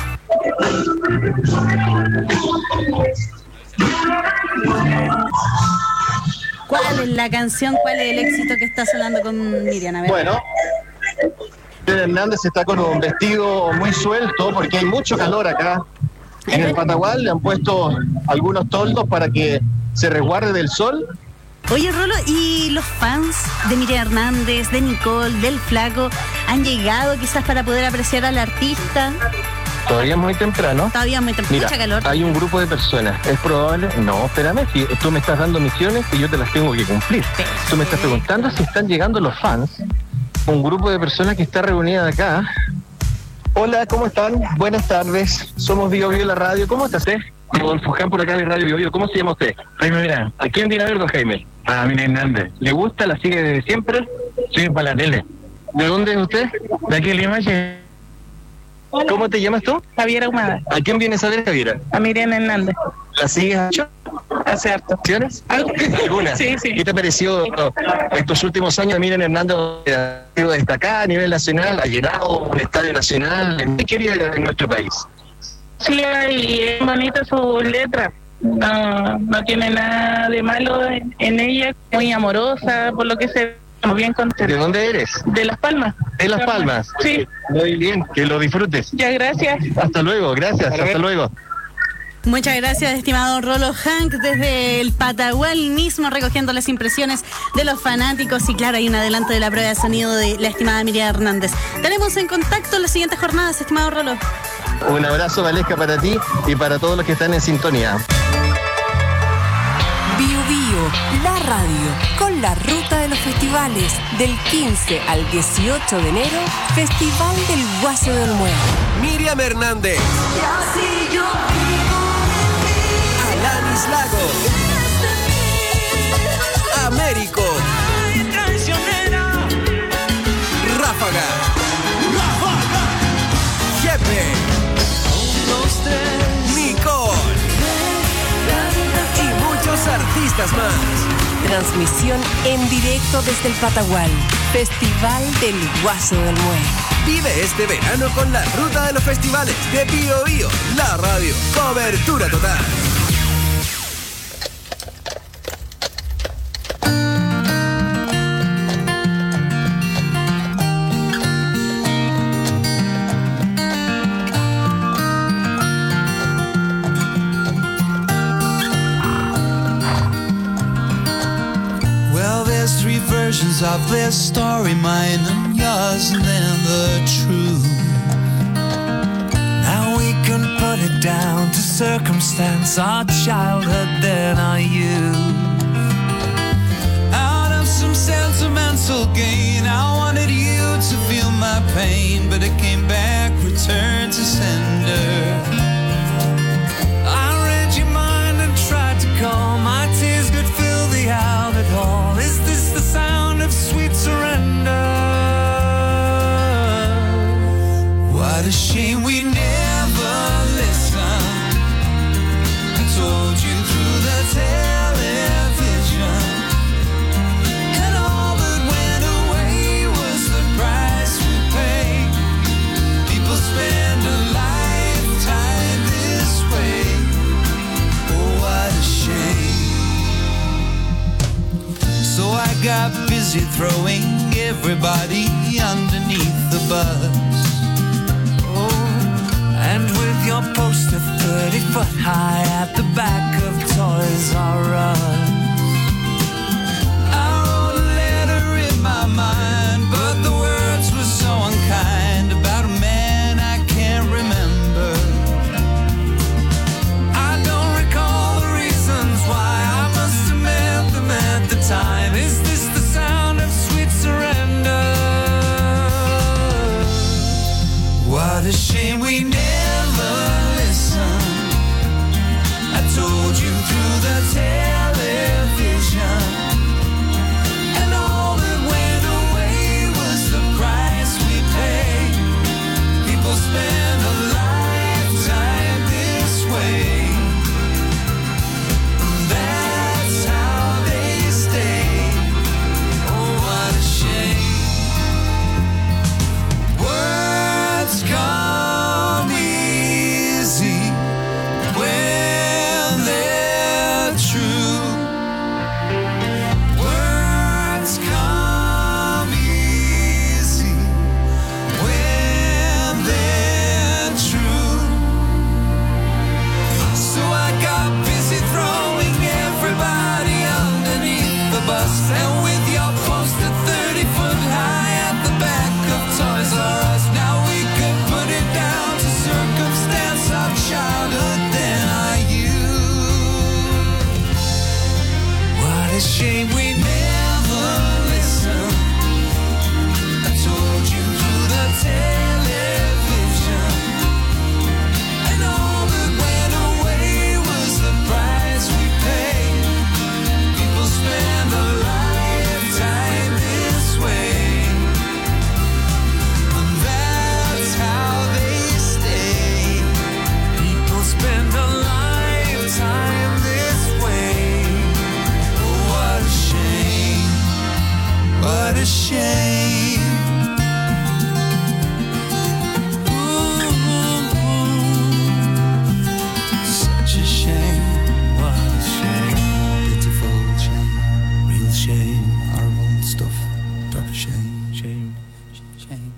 S14: ¿Cuál es la canción? ¿Cuál es el éxito que está sonando con Miriam? A ver.
S15: Bueno, Hernández está con un vestido muy suelto porque hay mucho calor acá. En el Patagual le han puesto algunos toldos para que se resguarde del sol.
S14: Oye, Rolo, ¿y los fans de Miriam Hernández, de Nicole, del Flaco, han llegado quizás para poder apreciar al artista?
S15: Todavía es muy temprano.
S14: Todavía es muy temprano.
S15: Mira,
S14: mucha calor.
S15: hay un grupo de personas. Es probable... No, espérame, si tú me estás dando misiones y yo te las tengo que cumplir. Tú me estás preguntando si están llegando los fans. Un grupo de personas que está reunida acá. Hola, ¿cómo están? Buenas tardes. Somos Bio Bio la radio. ¿Cómo está usted? Rodolfo Jan por acá de Radio Bio Bio. ¿Cómo se llama usted? Jaime, mira. ¿A quién viene a ver, don Jaime? A Miriam Hernández. ¿Le gusta? ¿La sigue desde siempre? Sí, para la tele. ¿De dónde es usted? De aquí en Lima. ¿Cómo te llamas tú?
S16: Javiera Humada.
S15: ¿A quién vienes a ver, Javiera?
S16: A Miriam Hernández.
S15: ¿La sigues mucho?
S16: Hace harto.
S15: ¿Acciones? ¿Algunas?
S16: Sí, sí.
S15: ¿Qué te ha parecido estos últimos años? Miriam Hernández ha sido destacada a nivel nacional, ha llenado un estadio nacional. ¿Qué quería en nuestro país?
S16: Sí, y es bonita su letra. No, no tiene nada de malo en, en ella. Muy amorosa, por lo que se ve bien contenta.
S15: ¿De dónde eres?
S16: De Las Palmas.
S15: ¿De Las Palmas?
S16: Sí.
S15: Muy bien, que lo disfrutes.
S16: Ya, gracias.
S15: Hasta luego, gracias, hasta, hasta luego.
S14: Muchas gracias, estimado Rolo Hank, desde el Patagual mismo, recogiendo las impresiones de los fanáticos. Y claro, hay un adelanto de la prueba de sonido de la estimada Miriam Hernández. Tenemos en contacto las siguientes jornadas, estimado Rolo.
S15: Un abrazo, Valesca, para ti y para todos los que están en sintonía.
S3: Bio Bio, la radio, con la ruta de los festivales, del quince al dieciocho de enero, Festival del Guaso de Olmué.
S5: Miriam Hernández. Alanis Lago. Américo. Ráfaga. Jefe. Nicole. Y muchos artistas más.
S3: Transmisión en directo desde el Patagual, Festival del Guaso del Olmué.
S5: Vive este verano con la ruta de los festivales de Bio Bio, la radio. Cobertura total.
S26: Versions of this story, mine and yours, and then the truth. Now we can put it down to circumstance, our childhood, then our youth. Out of some sentimental gain, I wanted you to feel my pain, but it came back, returned to sender. I read your mind and tried to calm, my tears could fill the outlet hall. Is this the sound of sweet surrender? What a shame we never listened. I told you through the tale got busy throwing everybody underneath the bus. Oh, and with your poster thirty foot high at the back of Toys R Us, I wrote a letter in my mind, but the words were so unkind about a man I can't remember. I don't recall the reasons why I must have meant them at the time. Is this the sound of sweet surrender? What a shame we never listened. I told you through the television, and all that went away was the price we paid. People spend a lifetime this way, and that's how they stay. Oh, what a shame. Words come easy when they're true. Words come easy when they're true. So I got busy throwing everybody underneath the bus, and with your poster thirty foot high at the back of Toys R Us, now we could put it down to circumstance of childhood. Then are you? What a shame we never listened. I told you through the television, and all that went away was the price we paid. People spend a lifetime this way, and that's how they stay. People spend a lifetime this way. Oh, what a shame. What a shame. Ooh, such a shame. What a shame. Pitiful shame. Real shame. Horrible stuff. Proper shame. Shame. Shame.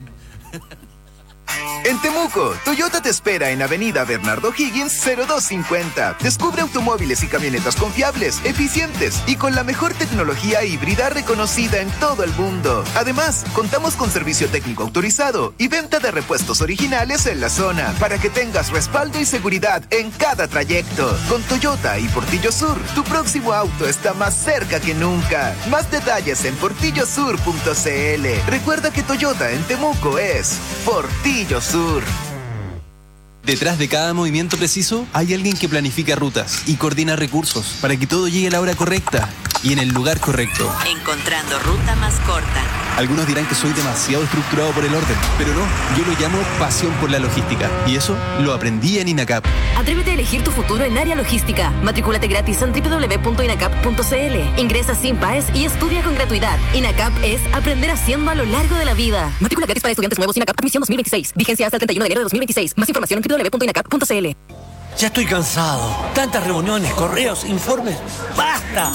S18: En Temuco, Toyota te espera en Avenida Bernardo Higgins cero dos cincuenta. Descubre automóviles y camionetas confiables, eficientes y con la mejor tecnología híbrida reconocida en todo el mundo. Además, contamos con servicio técnico autorizado y venta de repuestos originales en la zona para que tengas respaldo y seguridad en cada trayecto. Con Toyota y Portillo Sur, tu próximo auto está más cerca que nunca. Más detalles en portillo sur punto c l. Recuerda que Toyota en Temuco es Portillo Sur.
S19: Detrás de cada movimiento preciso hay alguien que planifica rutas y coordina recursos para que todo llegue a la hora correcta y en el lugar correcto.
S10: Encontrando ruta más corta.
S19: Algunos dirán que soy demasiado estructurado por el orden, pero no, yo lo llamo pasión por la logística y eso lo aprendí en INACAP.
S21: Atrévete a elegir tu futuro en área logística. Matrículate gratis en doble u doble u doble u punto inacap punto c l. Ingresa sin paes y estudia con gratuidad. INACAP es aprender haciendo a lo largo de la vida. Matrícula gratis para estudiantes nuevos INACAP admisión dos mil veintiséis. Vigencia hasta el treinta y uno de enero de dos mil veintiséis. Más información en doble u doble u doble u punto inacap punto c l.
S22: Ya estoy cansado. Tantas reuniones, correos, informes. ¡Basta!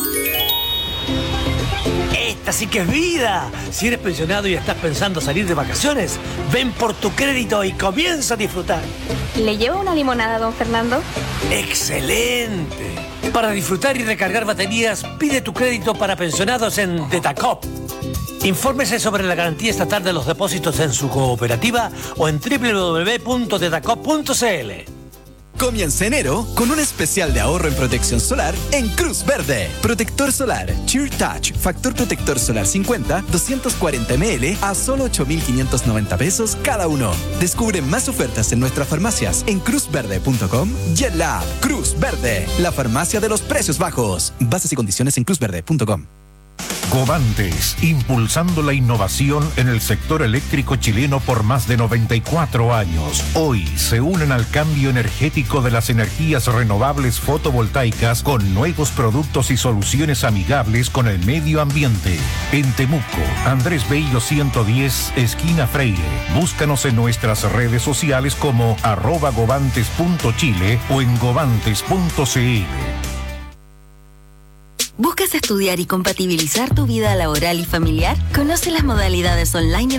S22: Esta sí que es vida. Si eres pensionado y estás pensando salir de vacaciones, ven por tu crédito y comienza a disfrutar.
S23: ¿Le llevo una limonada, don Fernando?
S22: ¡Excelente! Para disfrutar y recargar baterías, pide tu crédito para pensionados en Detacop. Infórmese sobre la garantía estatal de los depósitos en su cooperativa o en doble u doble u doble u punto detacop punto c l.
S17: Comienza enero con un especial de ahorro en protección solar en Cruz Verde. Protector solar Cheer Touch, factor protector solar cincuenta, doscientos cuarenta mililitros a solo ocho mil quinientos noventa pesos cada uno. Descubre más ofertas en nuestras farmacias en cruz verde punto com y en la app Cruz Verde, la farmacia de los precios bajos. Bases y condiciones en cruz verde punto com.
S12: Covantes, impulsando la innovación en el sector eléctrico chileno por más de noventa y cuatro años. Hoy se unen al cambio energético de las energías renovables fotovoltaicas con nuevos productos y soluciones amigables con el medio ambiente. En Temuco, Andrés Bello ciento diez, esquina Freire. Búscanos en nuestras redes sociales como arroba govantes punto chile o en govantes punto c l.
S10: ¿Buscas estudiar y compatibilizar tu vida laboral y familiar? Conoce las modalidades online